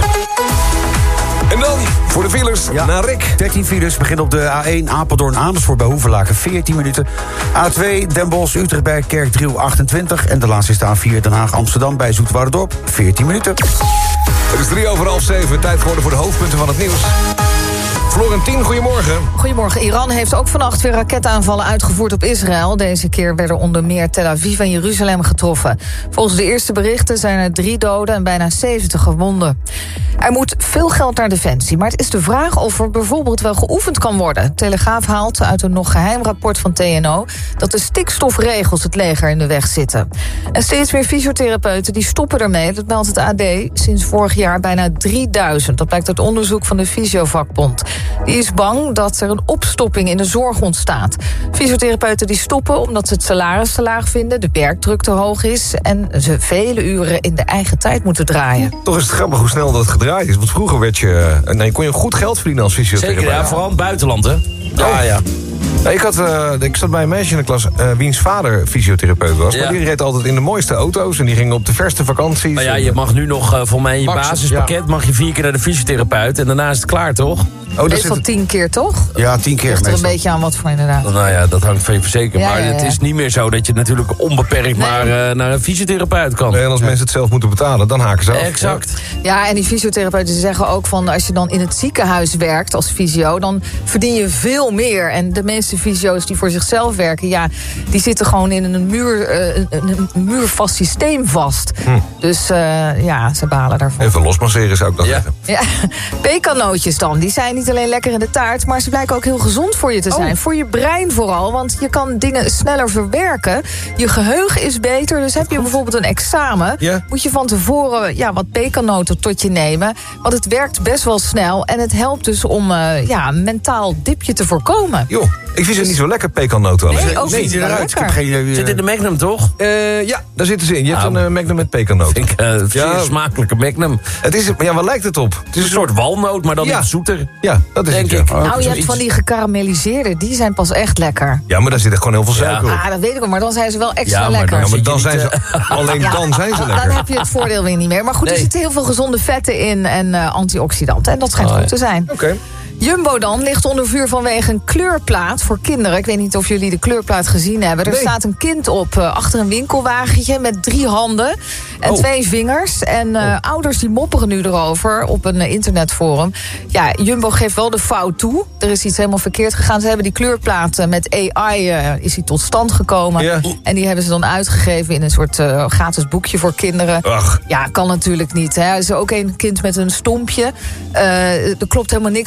En dan voor de files ja, naar Rick. dertien files, begin op de A één Apeldoorn Amersfoort bij Hoevelaken veertien minuten. A twee Den Bosch Utrecht bij Kerkdriel achtentwintig. En de laatste is de A vier Den Haag Amsterdam bij Zoeterwouderdorp veertien minuten. Het is drie over half zeven, tijd geworden voor de hoofdpunten van het nieuws. Florentien, goedemorgen. Goedemorgen. Iran heeft ook vannacht weer raketaanvallen uitgevoerd op Israël. Deze keer werden onder meer Tel Aviv en Jeruzalem getroffen. Volgens de eerste berichten zijn er drie doden en bijna zeventig gewonden. Er moet veel geld naar Defensie, maar het is de vraag of er bijvoorbeeld wel geoefend kan worden. Telegraaf haalt uit een nog geheim rapport van T N O dat de stikstofregels het leger in de weg zitten. En steeds meer fysiotherapeuten die stoppen ermee, dat meldt het A D. Sinds vorig jaar bijna drieduizend. Dat blijkt uit onderzoek van de Fysiovakbond. Die is bang dat er een opstopping in de zorg ontstaat. Fysiotherapeuten die stoppen omdat ze het salaris te laag vinden, de werkdruk te hoog is en ze vele uren in de eigen tijd moeten draaien. Toch is het grappig hoe snel dat gedraaid is. Want vroeger werd je, nee, kon je goed geld verdienen als fysiotherapeut. Zeker, ja, vooral in het buitenland, hè? Ja, ja. Nou, ik, had, uh, ik zat bij een meisje in de klas uh, wiens vader fysiotherapeut was. Ja. Maar die reed altijd in de mooiste auto's en die ging op de verste vakanties. Nou ja, je mag nu nog, uh, voor mij in je Max, basispakket... ja. mag je vier keer naar de fysiotherapeut en daarna is het klaar, toch? Oh, meestal zit... tien keer, toch? Ja, tien keer. Ligt er meestal. een beetje aan wat voor inderdaad. Nou ja, dat hangt van je verzekering. Ja, maar ja, ja. het is niet meer zo dat je natuurlijk onbeperkt nee. maar uh, naar een fysiotherapeut kan. Nee, en als ja. mensen het zelf moeten betalen, dan haken ze af. Exact. Ja, en die fysiotherapeuten zeggen ook van... als je dan in het ziekenhuis werkt als fysio... dan verdien je veel meer. En de meeste fysio's die voor zichzelf werken... ja, die zitten gewoon in een, muur, uh, een, een muurvast systeem vast. Hm. Dus uh, ja, ze balen daarvoor. Even losmasseren zou ik dan ja. zeggen. Ja, pekannootjes dan. Die zijn niet alleen lekker in de taart... maar ze blijken ook heel gezond voor je te zijn. Oh. Voor je brein vooral, want je kan dingen sneller verwerken. Je geheugen is beter, dus heb je bijvoorbeeld een examen... Ja. moet je van tevoren ja, wat pekannoten tot je nemen. Want het werkt best wel snel en het helpt dus om uh, ja, een mentaal dipje te voorkomen. Joh, ik vind ze niet zo lekker, pekannoten. Nee, ook nee, niet eruit. Geen, Zit in de Magnum, toch? Uh, ja, daar zitten ze in. Je hebt ah, een uh, Magnum met pekannoten. Ik, uh, ja, smakelijke Magnum. Het is, ja, waar lijkt het op? Het is een soort walnoot, maar dan ja. iets zoeter. Ja, dat is denk het, ik. Ja. Nou, je hebt iets... van die gekarameliseerde, die zijn pas echt lekker. Ja, maar daar zit echt gewoon heel veel suiker ja. op. Ah, dat weet ik wel, maar dan zijn ze wel extra ja, maar lekker. Ja, maar dan zijn ze, alleen ja, dan zijn ze lekker. Dan heb je het voordeel weer niet meer. Maar goed, nee. Er zitten heel veel gezonde vetten in en uh, antioxidanten. En dat schijnt oh, goed ja. te zijn. Oké. Okay. Jumbo dan ligt onder vuur vanwege een kleurplaat voor kinderen. Ik weet niet of jullie de kleurplaat gezien hebben. Er nee. staat een kind op uh, achter een winkelwagentje met drie handen en oh. twee vingers. En uh, oh. ouders die mopperen nu erover op een uh, internetforum. Ja, Jumbo geeft wel de fout toe. Er is iets helemaal verkeerd gegaan. Ze hebben die kleurplaat uh, met A I uh, is die tot stand gekomen. Ja. En die hebben ze dan uitgegeven in een soort uh, gratis boekje voor kinderen. Ach. Ja, kan natuurlijk niet. Hè. Er is ook een kind met een stompje. Uh, er klopt helemaal niks van alle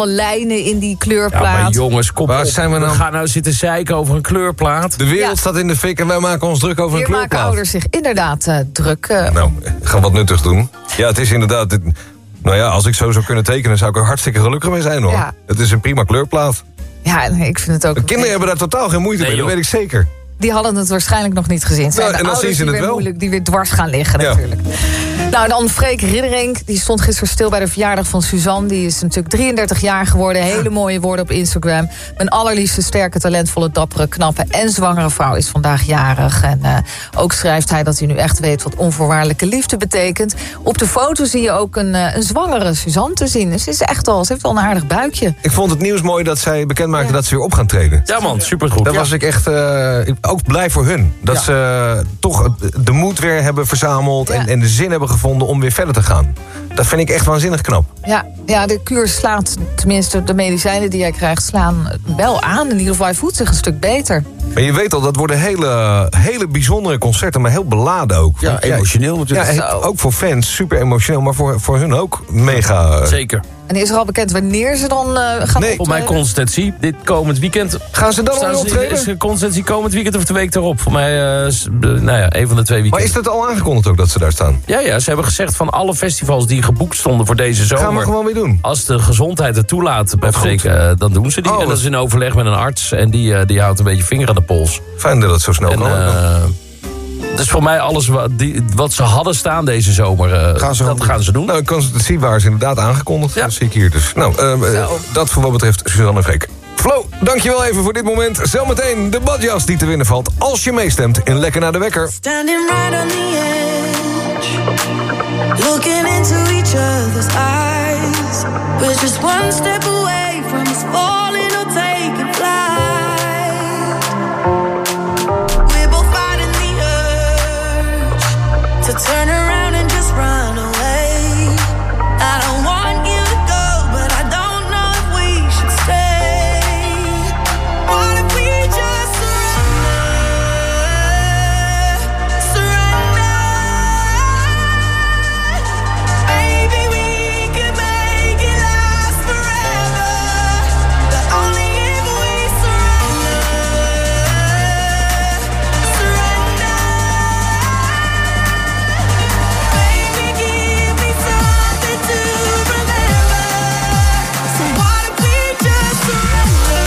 lijnen in die kleurplaat. Ja, maar jongens, kom Waar op. zijn we We nou? gaan nou zitten zeiken over een kleurplaat. De wereld Ja. staat in de fik en wij maken ons druk over Hier een kleurplaat. maken ouders zich inderdaad uh, druk. Uh, Nou, ga wat nuttigs doen. Ja, het is inderdaad... Het, nou ja, als ik zo zou kunnen tekenen, zou ik er hartstikke gelukkig mee zijn, hoor. Ja. Het is een prima kleurplaat. ja, nee, ik vind het ook... De kinderen hebben daar totaal geen moeite Nee, mee, dat joh. weet ik zeker. Die hadden het waarschijnlijk nog niet gezien. Het zijn Nou, de en dan ouders zien ze die het weer wel. moeilijk, die weer dwars gaan liggen Ja. natuurlijk. Nou, dan Freek Ridderink. Die stond gisteren stil bij de verjaardag van Suzanne. Die is natuurlijk drieëndertig jaar geworden. Hele mooie woorden op Instagram. Mijn allerliefste, sterke, talentvolle, dappere, knappe en zwangere vrouw is vandaag jarig. En uh, ook schrijft hij dat hij nu echt weet wat onvoorwaardelijke liefde betekent. Op de foto zie je ook een, uh, een zwangere Suzanne te zien. Dus ze, is echt al, ze heeft al een aardig buikje. Ik vond het nieuws mooi dat zij bekend maakte dat ze weer op gaan treden. Ja man, supergoed. Daar Ja. was ik echt uh, ook blij voor hun. Dat Ja. ze uh, toch de moed weer hebben verzameld... Ja. En, en de zin hebben gevonden om weer verder te gaan. Dat vind ik echt waanzinnig knap. Ja, ja, de kuur slaat, tenminste de medicijnen die hij krijgt... slaan wel aan. In ieder geval, hij voelt zich een stuk beter. Maar je weet al, dat worden hele, hele bijzondere concerten... maar heel beladen ook. Ja, Want, emotioneel natuurlijk. Ja, ook voor fans, super emotioneel... maar voor, voor hun ook mega... uh, Zeker. En is er al bekend wanneer ze dan uh, gaan Nee. Op mijn consistentie, dit komend weekend... Gaan ze dan Staan al ze- optreden? Is de consistentie komend weekend of de week erop? Voor mij, uh, s- uh, nou ja, een van de twee Maar weekenden. is dat al aangekondigd ook dat ze daar staan? Ja, ja, ze hebben gezegd van alle festivals die geboekt stonden voor deze zomer... Gaan we gewoon weer doen. Als de gezondheid het toelaat, bij goed. Freek, uh, dan doen ze die. Oh, en dat wat- is in overleg met een arts. En die, uh, die houdt een beetje vinger aan de pols. Fijn dat het zo snel En, kan. uh, dus voor mij alles wat, die, wat ze hadden staan deze zomer, uh, Gaan ze dat gewoon gaan ze doen. Nou, consultatie waren ze inderdaad aangekondigd. Ja. Dat zie ik hier dus. Nou, uh, uh, dat voor wat betreft Suzanne en Freek. Flo, dankjewel even voor dit moment. Zometeen de badjas die te winnen valt als je meestemt in Lekker naar de Wekker. Standing right on the edge, looking into each other's eyes. We're just one step away from us falling or taking flight. We're both fighting the urge to turn around and just run away. I don't want you to go, but I don't know if we should stay. What if we just surrender? Surrender. Maybe we could make it last forever. But only if we surrender. Surrender. Baby, give me something to remember. So what if we just surrender?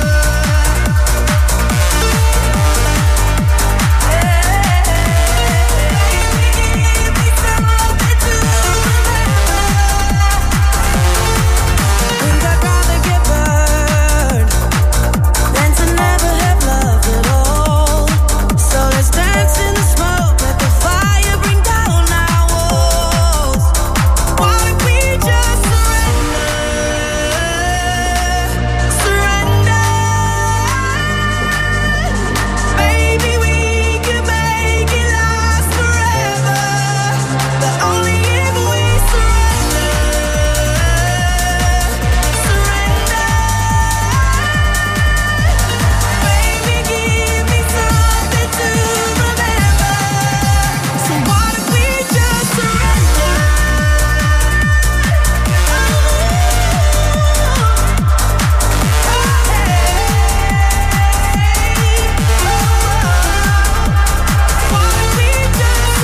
Think I'd rather get burned than to never have loved at all. So let's dance in the smoke, let the fire bring down our walls. What if we just surrender? Surrender. Maybe we could make it last forever, but only if we surrender. Surrender. Baby, give me something to remember. So what if we just surrender? What if we just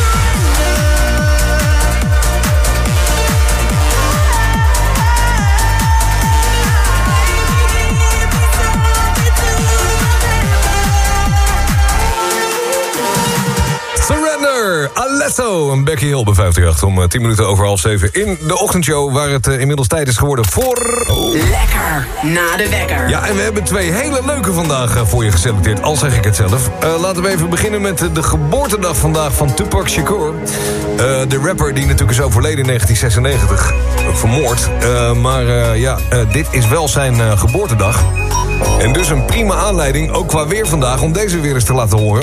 Surrender, Alesso en Becky Hill bij vijftig om uh, tien minuten over half zeven in de ochtendshow... waar het uh, inmiddels tijd is geworden voor... Lekker na de wekker. Ja, en we hebben twee hele leuke vandaag uh, voor je geselecteerd, al zeg ik het zelf. Uh, laten we even beginnen met uh, de geboortedag vandaag van Tupac Shakur. Uh, de rapper die natuurlijk is overleden in negentien zesennegentig, uh, vermoord. Uh, maar uh, ja, uh, dit is wel zijn uh, geboortedag. En dus een prima aanleiding, ook qua weer vandaag, om deze weer eens te laten horen.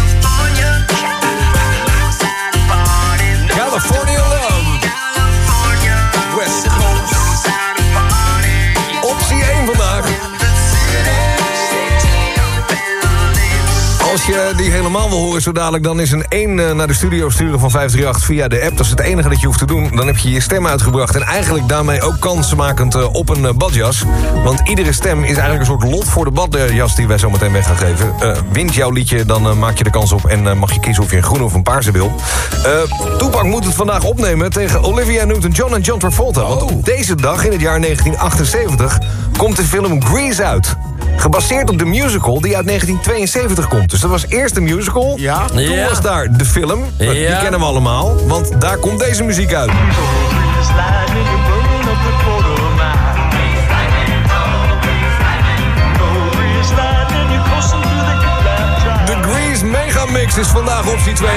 California Love. West Coast. Optie één vandaag. Als je die helemaal helemaal wil horen zo dadelijk... dan is een één uh, naar de studio sturen van vijf drie acht via de app. Dat is het enige dat je hoeft te doen. Dan heb je je stem uitgebracht. En eigenlijk daarmee ook kansmakend uh, op een uh, badjas. Want iedere stem is eigenlijk een soort lot voor de badjas... die wij zo meteen weg gaan geven. Uh, wint jouw liedje, dan uh, maak je de kans op... en uh, mag je kiezen of je een groene of een paarse wil. Uh, Tupac moet het vandaag opnemen tegen Olivia Newton-John en John Travolta. Oh. Want op deze dag, in het jaar negentien achtenzeventig... komt de film Grease uit. Gebaseerd op de musical die uit negentien tweeënzeventig komt. Dus dat was eerst de musical. Ja. Toen ja. was daar de film. Ja. Die kennen we allemaal. Want daar komt deze muziek uit. De Grease Megamix is vandaag optie twee.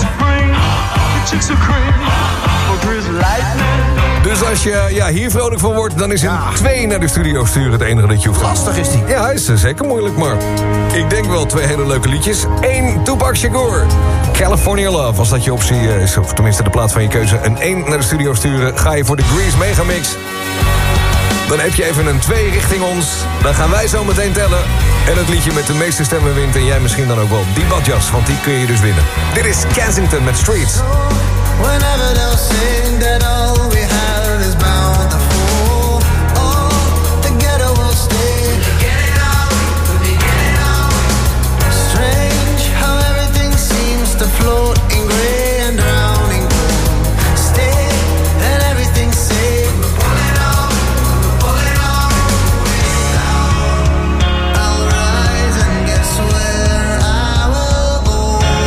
Dus als je ja, hier vrolijk van wordt, dan is een ja. twee naar de studio sturen het enige dat je hoeft. Lastig is die. Ja, hij is uh, zeker moeilijk, maar ik denk wel twee hele leuke liedjes. Eén, Tupac Shakur. California Love, als dat je optie uh, is, of tenminste de plaats van je keuze. Een één naar de studio sturen, ga je voor de Grease Megamix. Dan heb je even een twee richting ons. Dan gaan wij zo meteen tellen. En het liedje met de meeste stemmen wint. En jij misschien dan ook wel die badjas, want die kun je dus winnen. Dit is Kensington met Streets. Whenever they'll sing that all we have is bountiful. Oh, together we'll stay. We get it out, we get it out. Strange how everything seems to float in gray and drowning blue. Stay and everything's safe. We pull it out, we pull it out. Way down. I'll rise and guess where I will go.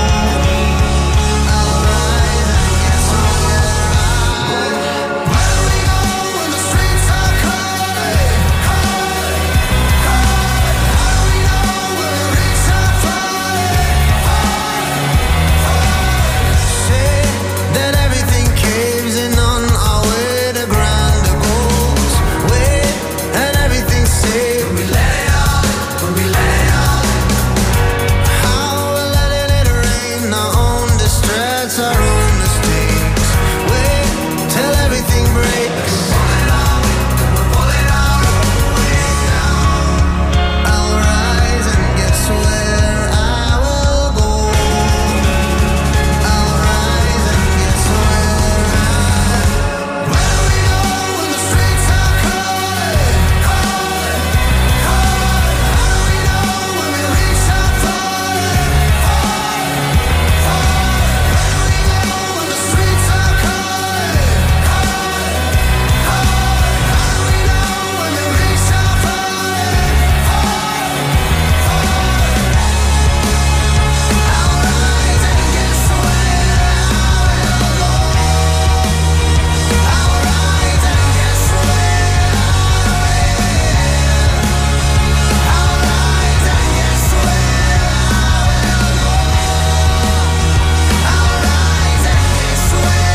I'll rise and guess where I will. Where do we go when the streets are calling, calling, calling? How do we know when we reach our falling, falling, falling? Say that everything caves in on our way to grander goals. Wait, and everything's safe. We let it out, when we let it out. How we're letting it rain, our own distress, our own mistakes. Wait till everything breaks. Pull it out, pull it out, way down. I'll rise and guess where I will go. I'll rise and guess where I. Where do we go when the streets are calling, calling, calling? How do we know when we reach our falling, falling, falling? Where do we go when the streets are calling, calling, calling? How do we know when we reach our falling, falling, falling? I'll rise and guess where I will go. I'll rise and guess where I will. I'll rise and guess where I will go. I'll rise and guess where I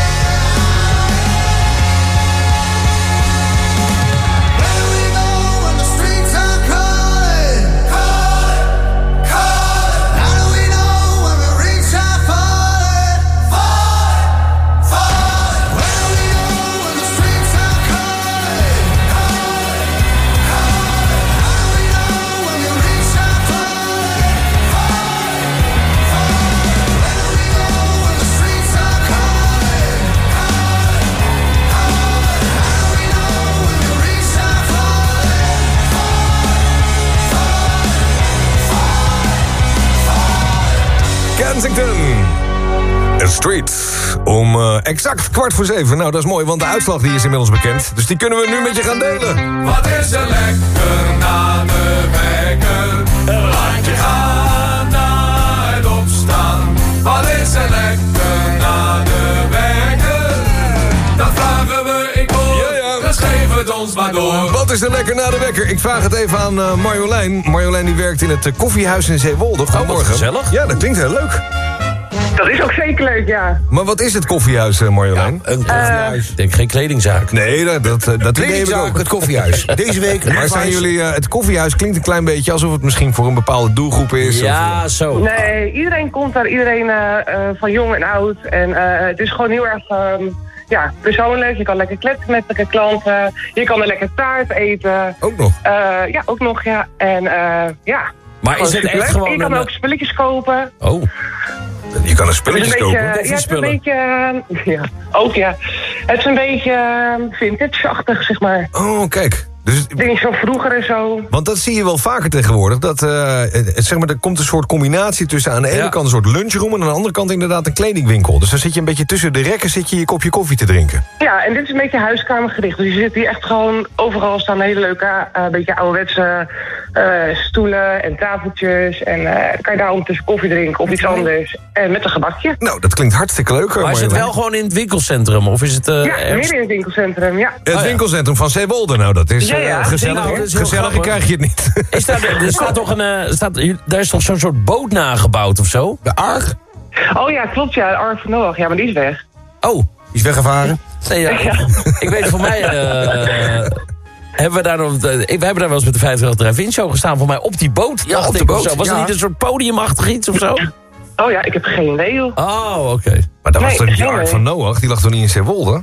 will. Where do we go when the streets are calling, calling, calling? How do we know when we reach our falling, falling, falling? Where do we go when the streets are calling, calling, calling? How do we know when we reach our falling, falling, falling? Where do we go when the streets are calling, calling, calling? How do we know when we reach our falling, Kensington. A Street. Om uh, exact kwart voor zeven. Nou, dat is mooi, want de uitslag die is inmiddels bekend. Dus die kunnen we nu met je gaan delen. Wat is er lekker na de wekker? Laat je gaan naar het opstaan. Wat is er lekker na de wekker? Dat vragen we, ik hoor. Ja, ja. Dus geef het ons maar door. Wat is er lekker na de wekker? Ik vraag het even aan uh, Marjolein. Marjolein die werkt in het uh, koffiehuis in Zeewolde. Goedemorgen. Gezellig. Ja, dat klinkt heel leuk. Dat is ook zeker leuk, ja. Maar wat is het koffiehuis, uh, Marjolein? Ja, een koffiehuis. Uh, ik denk geen kledingzaak. Nee, dat, dat, dat kledingzaak, ook. Het koffiehuis. Deze week. Maar zijn jullie, uh, het koffiehuis klinkt een klein beetje alsof het misschien voor een bepaalde doelgroep is. Ja, of, zo. Nee, iedereen komt daar, iedereen uh, uh, van jong en oud. En uh, het is gewoon heel erg um, ja, persoonlijk. Je kan lekker kletsen met de klanten. Je kan er lekker taart eten. Ook nog? Uh, ja, ook nog, ja. En uh, ja. Maar is het echt superleuk. gewoon Je kan een- ook spulletjes kopen. Oh. Je kan een Het spulletjes is een beetje, kopen. ja, het is een beetje, eh, ja, ook ja. Het is een beetje eh, vintage-achtig, zeg maar. Oh, kijk. Dus, Dingen zo vroeger en zo. want dat zie je wel vaker tegenwoordig. Dat, eh, het- zeg maar, er komt een soort combinatie tussen aan de ene Ja. kant een soort lunchroom... en aan de andere kant inderdaad een kledingwinkel. Dus dan zit je een beetje tussen de rekken zit je je kopje koffie te drinken. Ja, en dit is een beetje huiskamergericht. Dus je zit hier echt gewoon... Overal staan hele leuke, uh, beetje ouderwetse uh, stoelen en tafeltjes. En uh, dan kan je daar ondertussen koffie drinken of iets anders. En met een gebakje. Nou, dat klinkt hartstikke leuk. Maar is het wel gewoon in het winkelcentrum? Of is het uh, Ja, ergens... midden in het winkelcentrum, ja. Het winkelcentrum van Zeewolde, nou, dat is Ja, ja. uh, gezellig. Nou, hoor. dat is heel Gezelliger grappig. krijg je het niet. Is daar, er staat toch een, uh, staat, daar is toch zo'n soort boot nagebouwd of zo? De Arg? Oh ja, klopt ja. De Ark van Noach. Ja, maar die is weg. Oh. Die is weggevaren. Nee, ja, ik, ik weet voor mij... Uh, hebben we, daar nog, uh, we hebben daar wel eens met de vijftig Drive-In Show gestaan. Voor mij op die boot. Ja, dacht op de ik, of boot, zo. Was ja. het niet een soort podiumachtig iets of zo? Oh ja, ik heb geen idee, joh. Oh, oké. Okay. Maar dat was Nee, toch niet de geen Ark idee. van Noach? Die lag toch niet in Zeewolde?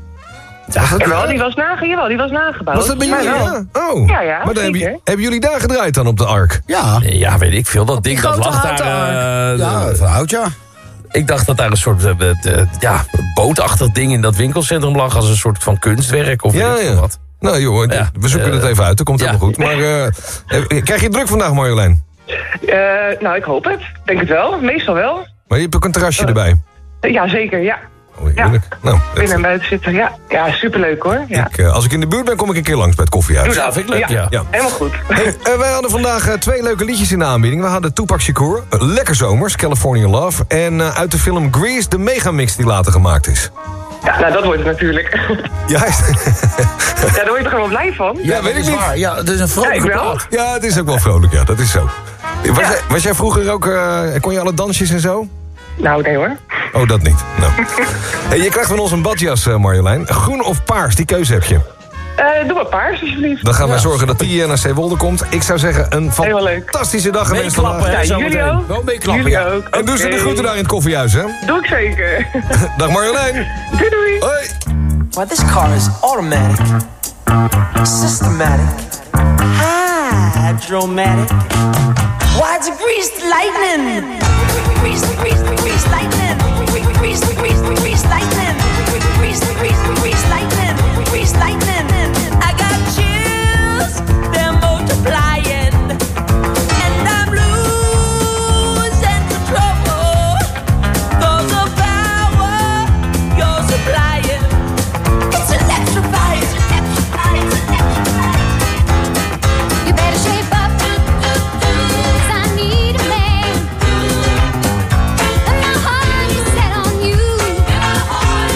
Jawel, die was, nage, jawel, die was nagebouwd. Was dat bij Maar jullie? wel. Ja. Oh. Ja, ja, maar dan hebben, zeker. hebben jullie daar gedraaid dan op de Ark? Ja. Ja, weet ik veel. Dat ding dat grote lag daar... houten Uh, Ja, van oud, ja. Ik dacht dat daar een soort uh, uh, ja, bootachtig ding in dat winkelcentrum lag... als een soort van kunstwerk of Ja, weet ik ja. veel wat. Nou joh, Ja. we zoeken Uh, het even uit. Dat komt ja. helemaal goed. Maar uh, krijg je druk vandaag, Marjolein? Uh, nou, ik hoop het. Denk het wel. Meestal wel. Maar je hebt ook een terrasje Uh, erbij. Uh, ja, zeker, ja. Oh, heerlijk. Nou, Binnen en buiten zitten, ja. Ja, superleuk hoor. Ja. ik, uh, als ik in de buurt ben, kom ik een keer langs bij het koffiehuis. Doe dat. vind ik leuk, ja. Ja. Helemaal goed. Hey, uh, wij hadden vandaag uh, twee leuke liedjes in de aanbieding. We hadden Tupac Shakur, uh, Lekker Zomers, California Love... en uh, uit de film Grease, de megamix die later gemaakt is. Ja, nou dat wordt het natuurlijk. Ja, is... Ja, daar word je toch helemaal blij van? ja, weet ik niet. Waar. Ja, het is een vrolijke Ja, ik wel. plaat. Ja, het is ook wel vrolijk, ja, dat is zo. Was, Ja. jij, was jij vroeger ook, uh, kon je alle dansjes en zo? Nou, nee hoor. Oh, dat niet. Nou. Hey, je krijgt van ons een badjas, uh, Marjolein. Groen of paars, die keuze heb je. Uh, doe maar paars, alsjeblieft. Dan gaan wij Ja. zorgen dat die uh, naar Zeewolde komt. Ik zou zeggen, een Helemaal leuk. fantastische dag gewenst vandaag. Meeklappen, hè, Ja, zo jullie meteen. ook? Wel meeklappen, Jullie ja. ook. En doen ze de Oké. groeten daar in het koffiehuis, hè? Doe ik zeker. Dag Marjolein. Doei doei. Hoi. Well, this car is automatic, systematic, hydromatic. Why, it's greased lightning. Greased, greased, greased lightning. Greased, greased, greased lightning. Greased, greased, greased lightning. Greased lightning. I got chills, they're multiplying, and I'm losing control. 'Cause the power you're supplying, it's electrifying. You better shape up, 'cause I need a man. And my heart is set on you.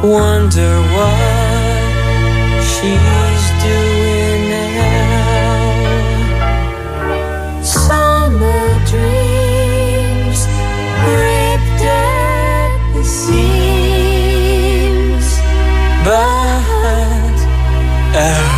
wonder what she's doing now. Summer dreams ripped at the seams, but uh,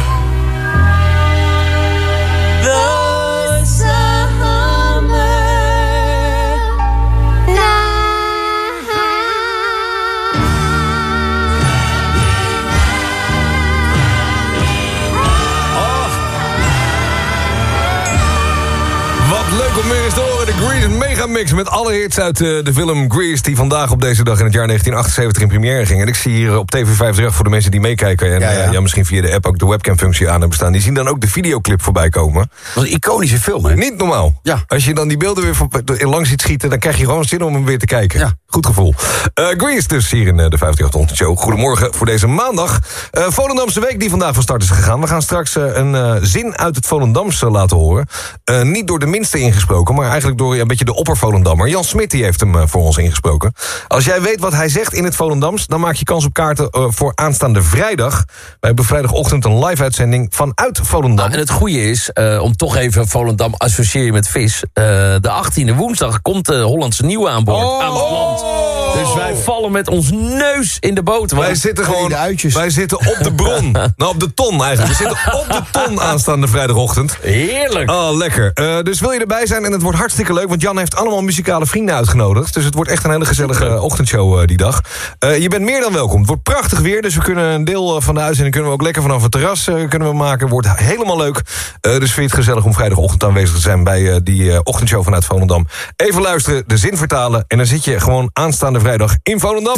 om meer eens te horen, de Grease Megamix met alle hits uit uh, de film Grease, die vandaag op deze dag in het jaar negentien achtenzeventig in première ging. En ik zie hier op T V vijfendertig voor de mensen die meekijken en ja, ja. Uh, ja, misschien via de app ook de webcam-functie aan hebben staan. Die zien dan ook de videoclip voorbij komen. Wat een iconische film, hè? Niet normaal. Ja. Als je dan die beelden weer van, lang ziet schieten, dan krijg je gewoon zin om hem weer te kijken. Ja. Goed gevoel. Uh, Grease dus hier in uh, de vijfentachthonderd show. Goedemorgen voor deze maandag. Uh, Volendamse week die vandaag van start is gegaan. We gaan straks uh, een uh, zin uit het Volendamse laten horen. Uh, niet door de minste ingesproken, maar eigenlijk door ja, een beetje de opper-Volendammer. Jan Smit die heeft hem uh, voor ons ingesproken. Als jij weet wat hij zegt in het Volendams, dan maak je kans op kaarten uh, voor aanstaande vrijdag. Wij hebben vrijdagochtend een live-uitzending vanuit Volendam. Nou, en het goede is, uh, om toch even Volendam associeer je met vis. Uh, de achttiende woensdag komt de Hollandse Nieuwe aan boord. Oh, aan het land. Dus wij vallen met ons neus in de boot. Wij zitten gewoon de uitjes. Wij zitten op de bron. Nou, op de ton eigenlijk. We zitten op de ton aanstaande vrijdagochtend. Heerlijk. Oh, lekker. Uh, dus wil je erbij zijn en het wordt hartstikke leuk, want Jan heeft allemaal muzikale vrienden uitgenodigd. Dus het wordt echt een hele gezellige ochtendshow uh, die dag. Uh, je bent meer dan welkom. Het wordt prachtig weer, dus we kunnen een deel van de uitzending kunnen we ook lekker vanaf het terras uh, kunnen we maken. Wordt helemaal leuk. Uh, dus vind je het gezellig om vrijdagochtend aanwezig te zijn bij uh, die uh, ochtendshow vanuit Volendam. Even luisteren, de zin vertalen en dan zit je gewoon aanstaande vrijdag in Volendam.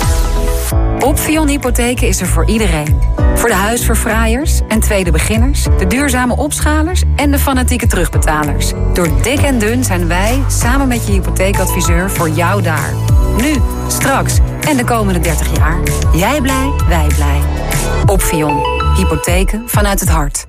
Opvion Hypotheken is er voor iedereen. Voor de huisverfraaiers en tweede beginners, de duurzame opschalers en de fanatieke terugbetalers. Door dik en dun zijn wij, samen met je hypotheekadviseur, voor jou daar. Nu, straks en de komende dertig jaar. Jij blij, wij blij. Opvion. Hypotheken vanuit het hart.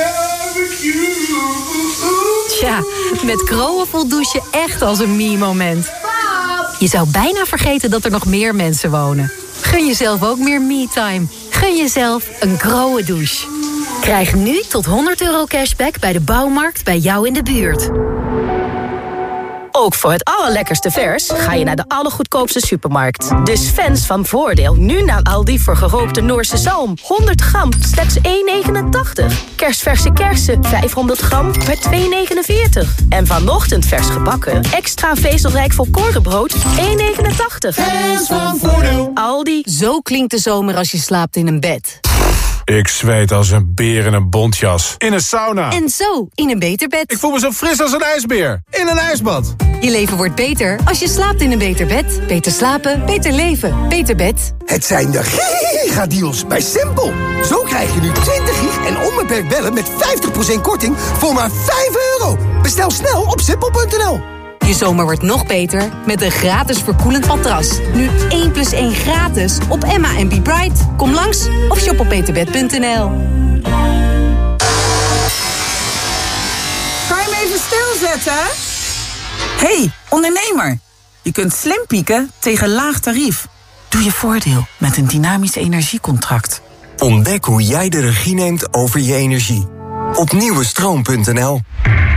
Tja, met Groen voelt douchen echt als een me-moment. Je zou bijna vergeten dat er nog meer mensen wonen. Gun jezelf ook meer me-time. Gun jezelf een Groen douche. Krijg nu tot honderd euro cashback bij de Bouwmarkt bij jou in de buurt. Ook voor het allerlekkerste vers ga je naar de allergoedkoopste supermarkt. Dus fans van Voordeel nu naar Aldi voor gerookte Noorse zalm. honderd gram, slechts één negenentachtig. Kersverse kersen, vijfhonderd gram, per twee negenenveertig. En vanochtend vers gebakken, extra vezelrijk volkorenbrood, één negenentachtig. Fans van Voordeel. Aldi. Zo klinkt de zomer als je slaapt in een bed. Ik zweet als een beer in een bontjas. In een sauna. En zo, in een beter bed. Ik voel me zo fris als een ijsbeer. In een ijsbad. Je leven wordt beter als je slaapt in een beter bed. Beter slapen, beter leven, beter bed. Het zijn de gigadeals bij Simpel. Zo krijg je nu twintig gig en onbeperkt bellen met vijftig procent korting voor maar vijf euro. Bestel snel op simpel punt n l. Je zomer wordt nog beter met een gratis verkoelend matras. Nu één plus één gratis op Emma en Be Bright. Kom langs of shop op beterbed punt n l. Kan je me even stilzetten? Hey, ondernemer. Je kunt slim pieken tegen laag tarief. Doe je voordeel met een dynamisch energiecontract. Ontdek hoe jij de regie neemt over je energie. Op nieuwestroom punt n l.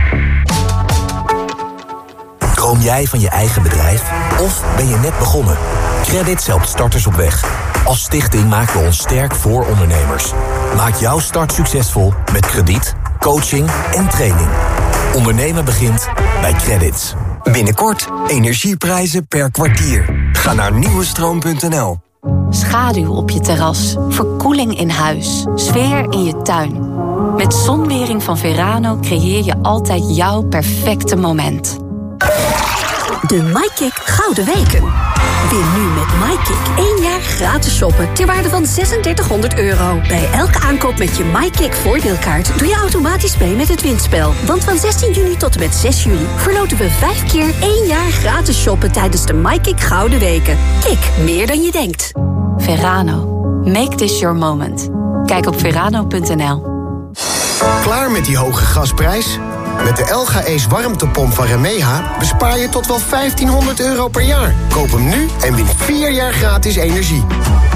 Droom jij van je eigen bedrijf? Of ben je net begonnen? Credits helpt starters op weg. Als stichting maken we ons sterk voor ondernemers. Maak jouw start succesvol met krediet, coaching en training. Ondernemen begint bij Credits. Binnenkort energieprijzen per kwartier. Ga naar nieuwestroom punt n l. Schaduw op je terras, verkoeling in huis, sfeer in je tuin. Met zonwering van Verano creëer je altijd jouw perfecte moment. De MyKick Gouden Weken. Win nu met MyKick één jaar gratis shoppen ter waarde van drieduizend euro. Bij elke aankoop met je MyKick voordeelkaart doe je automatisch mee met het winspel. Want van zestien juni tot en met zes juli verloten we vijf keer één jaar gratis shoppen tijdens de MyKick Gouden Weken. Kik, meer dan je denkt. Verano. Make this your moment. Kijk op verano punt n l. Klaar met die hoge gasprijs? Met de L G Ace warmtepomp van Remeha bespaar je tot wel vijftienhonderd euro per jaar. Koop hem nu en win vier jaar gratis energie.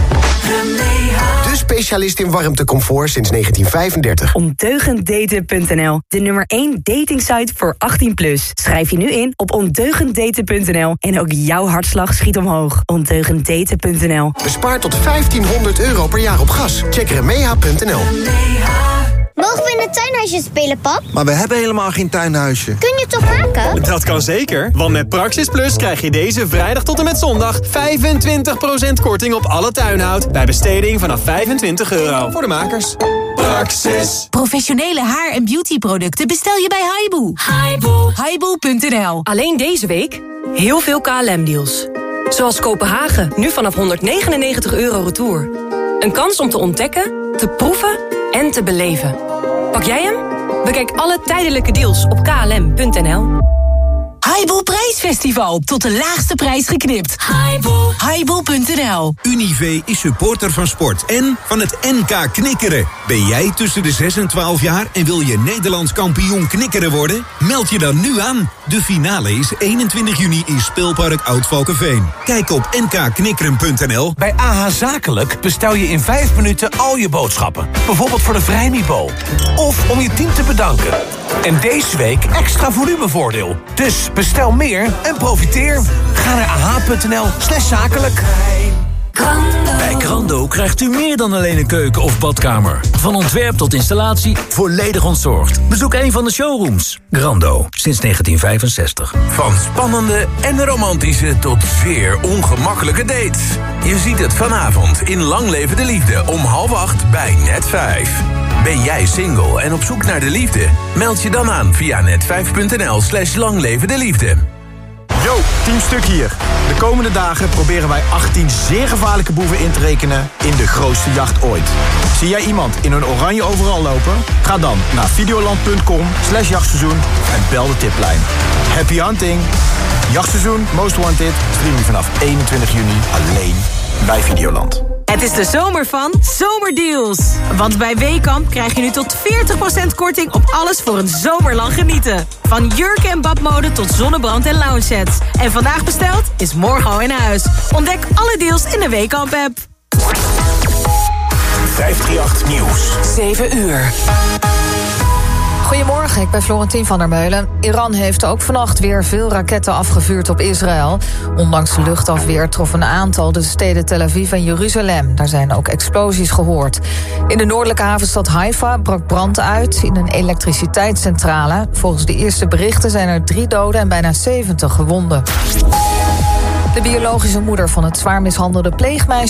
De specialist in warmtecomfort sinds negentien vijfendertig. Ondeugenddaten punt n l, de nummer één datingsite voor achttien plus. Schrijf je nu in op ondeugenddaten punt n l en ook jouw hartslag schiet omhoog. Ondeugenddaten punt n l. Bespaar tot vijftienhonderd euro per jaar op gas. Check remeha punt n l. Mogen we in het tuinhuisje spelen, pap? Maar we hebben helemaal geen tuinhuisje. Kun je het toch maken? Dat kan zeker, want met Praxis Plus krijg je deze vrijdag tot en met zondag vijfentwintig procent korting op alle tuinhout bij besteding vanaf vijfentwintig euro. Voor de makers. Praxis. Professionele haar- en beautyproducten bestel je bij Haibu. Haibu. Haibu punt n l. Alleen deze week heel veel K L M-deals. Zoals Kopenhagen, nu vanaf honderdnegenennegentig euro retour. Een kans om te ontdekken, te proeven en te beleven. Pak jij hem? Bekijk alle tijdelijke deals op k l m punt n l. Haibu Prijsfestival. Tot de laagste prijs geknipt. Haibu. Haibu punt n l. Unive is supporter van sport en van het N K Knikkeren. Ben jij tussen de zes en twaalf jaar en wil je Nederlands kampioen knikkeren worden? Meld je dan nu aan. De finale is eenentwintig juni in Speelpark Oud-Valkenveen. Kijk op n k knikkeren punt n l. Bij A H Zakelijk bestel je in vijf minuten al je boodschappen. Bijvoorbeeld voor de Vrijmibo. Of om je team te bedanken. En deze week extra volumevoordeel. Dus bestel meer en profiteer. Ga naar ah punt n l slash zakelijk. Bij Grando krijgt u meer dan alleen een keuken of badkamer. Van ontwerp tot installatie, volledig ontzorgd. Bezoek een van de showrooms. Grando, sinds negentien vijfenzestig. Van spannende en romantische tot zeer ongemakkelijke dates. Je ziet het vanavond in Lang Leven de Liefde om half acht bij Net vijf. Ben jij single en op zoek naar de liefde? Meld je dan aan via net vijf punt n l slash lang leven de liefde. Yo, Team Stuk hier. De komende dagen proberen wij achttien zeer gevaarlijke boeven in te rekenen in de grootste jacht ooit. Zie jij iemand in een oranje overal lopen? Ga dan naar videoland punt com slash jachtseizoen en bel de tiplijn. Happy hunting! Jachtseizoen Most Wanted stream je vanaf eenentwintig juni alleen bij Videoland. Het is de zomer van Zomerdeals. Want bij Weekamp krijg je nu tot veertig procent korting op alles voor een zomerlang genieten. Van jurken en badmode tot zonnebrand en lounge sets. En vandaag besteld is morgen al in huis. Ontdek alle deals in de Weekamp-app. vijfhonderdachttien Nieuws. zeven uur. Goedemorgen, ik ben Florentien van der Meulen. Iran heeft ook vannacht weer veel raketten afgevuurd op Israël. Ondanks de luchtafweer trof een aantal de steden Tel Aviv en Jeruzalem. Daar zijn ook explosies gehoord. In de noordelijke havenstad Haifa brak brand uit in een elektriciteitscentrale. Volgens de eerste berichten zijn er drie doden en bijna zeventig gewonden. De biologische moeder van het zwaar mishandelde pleegmeisje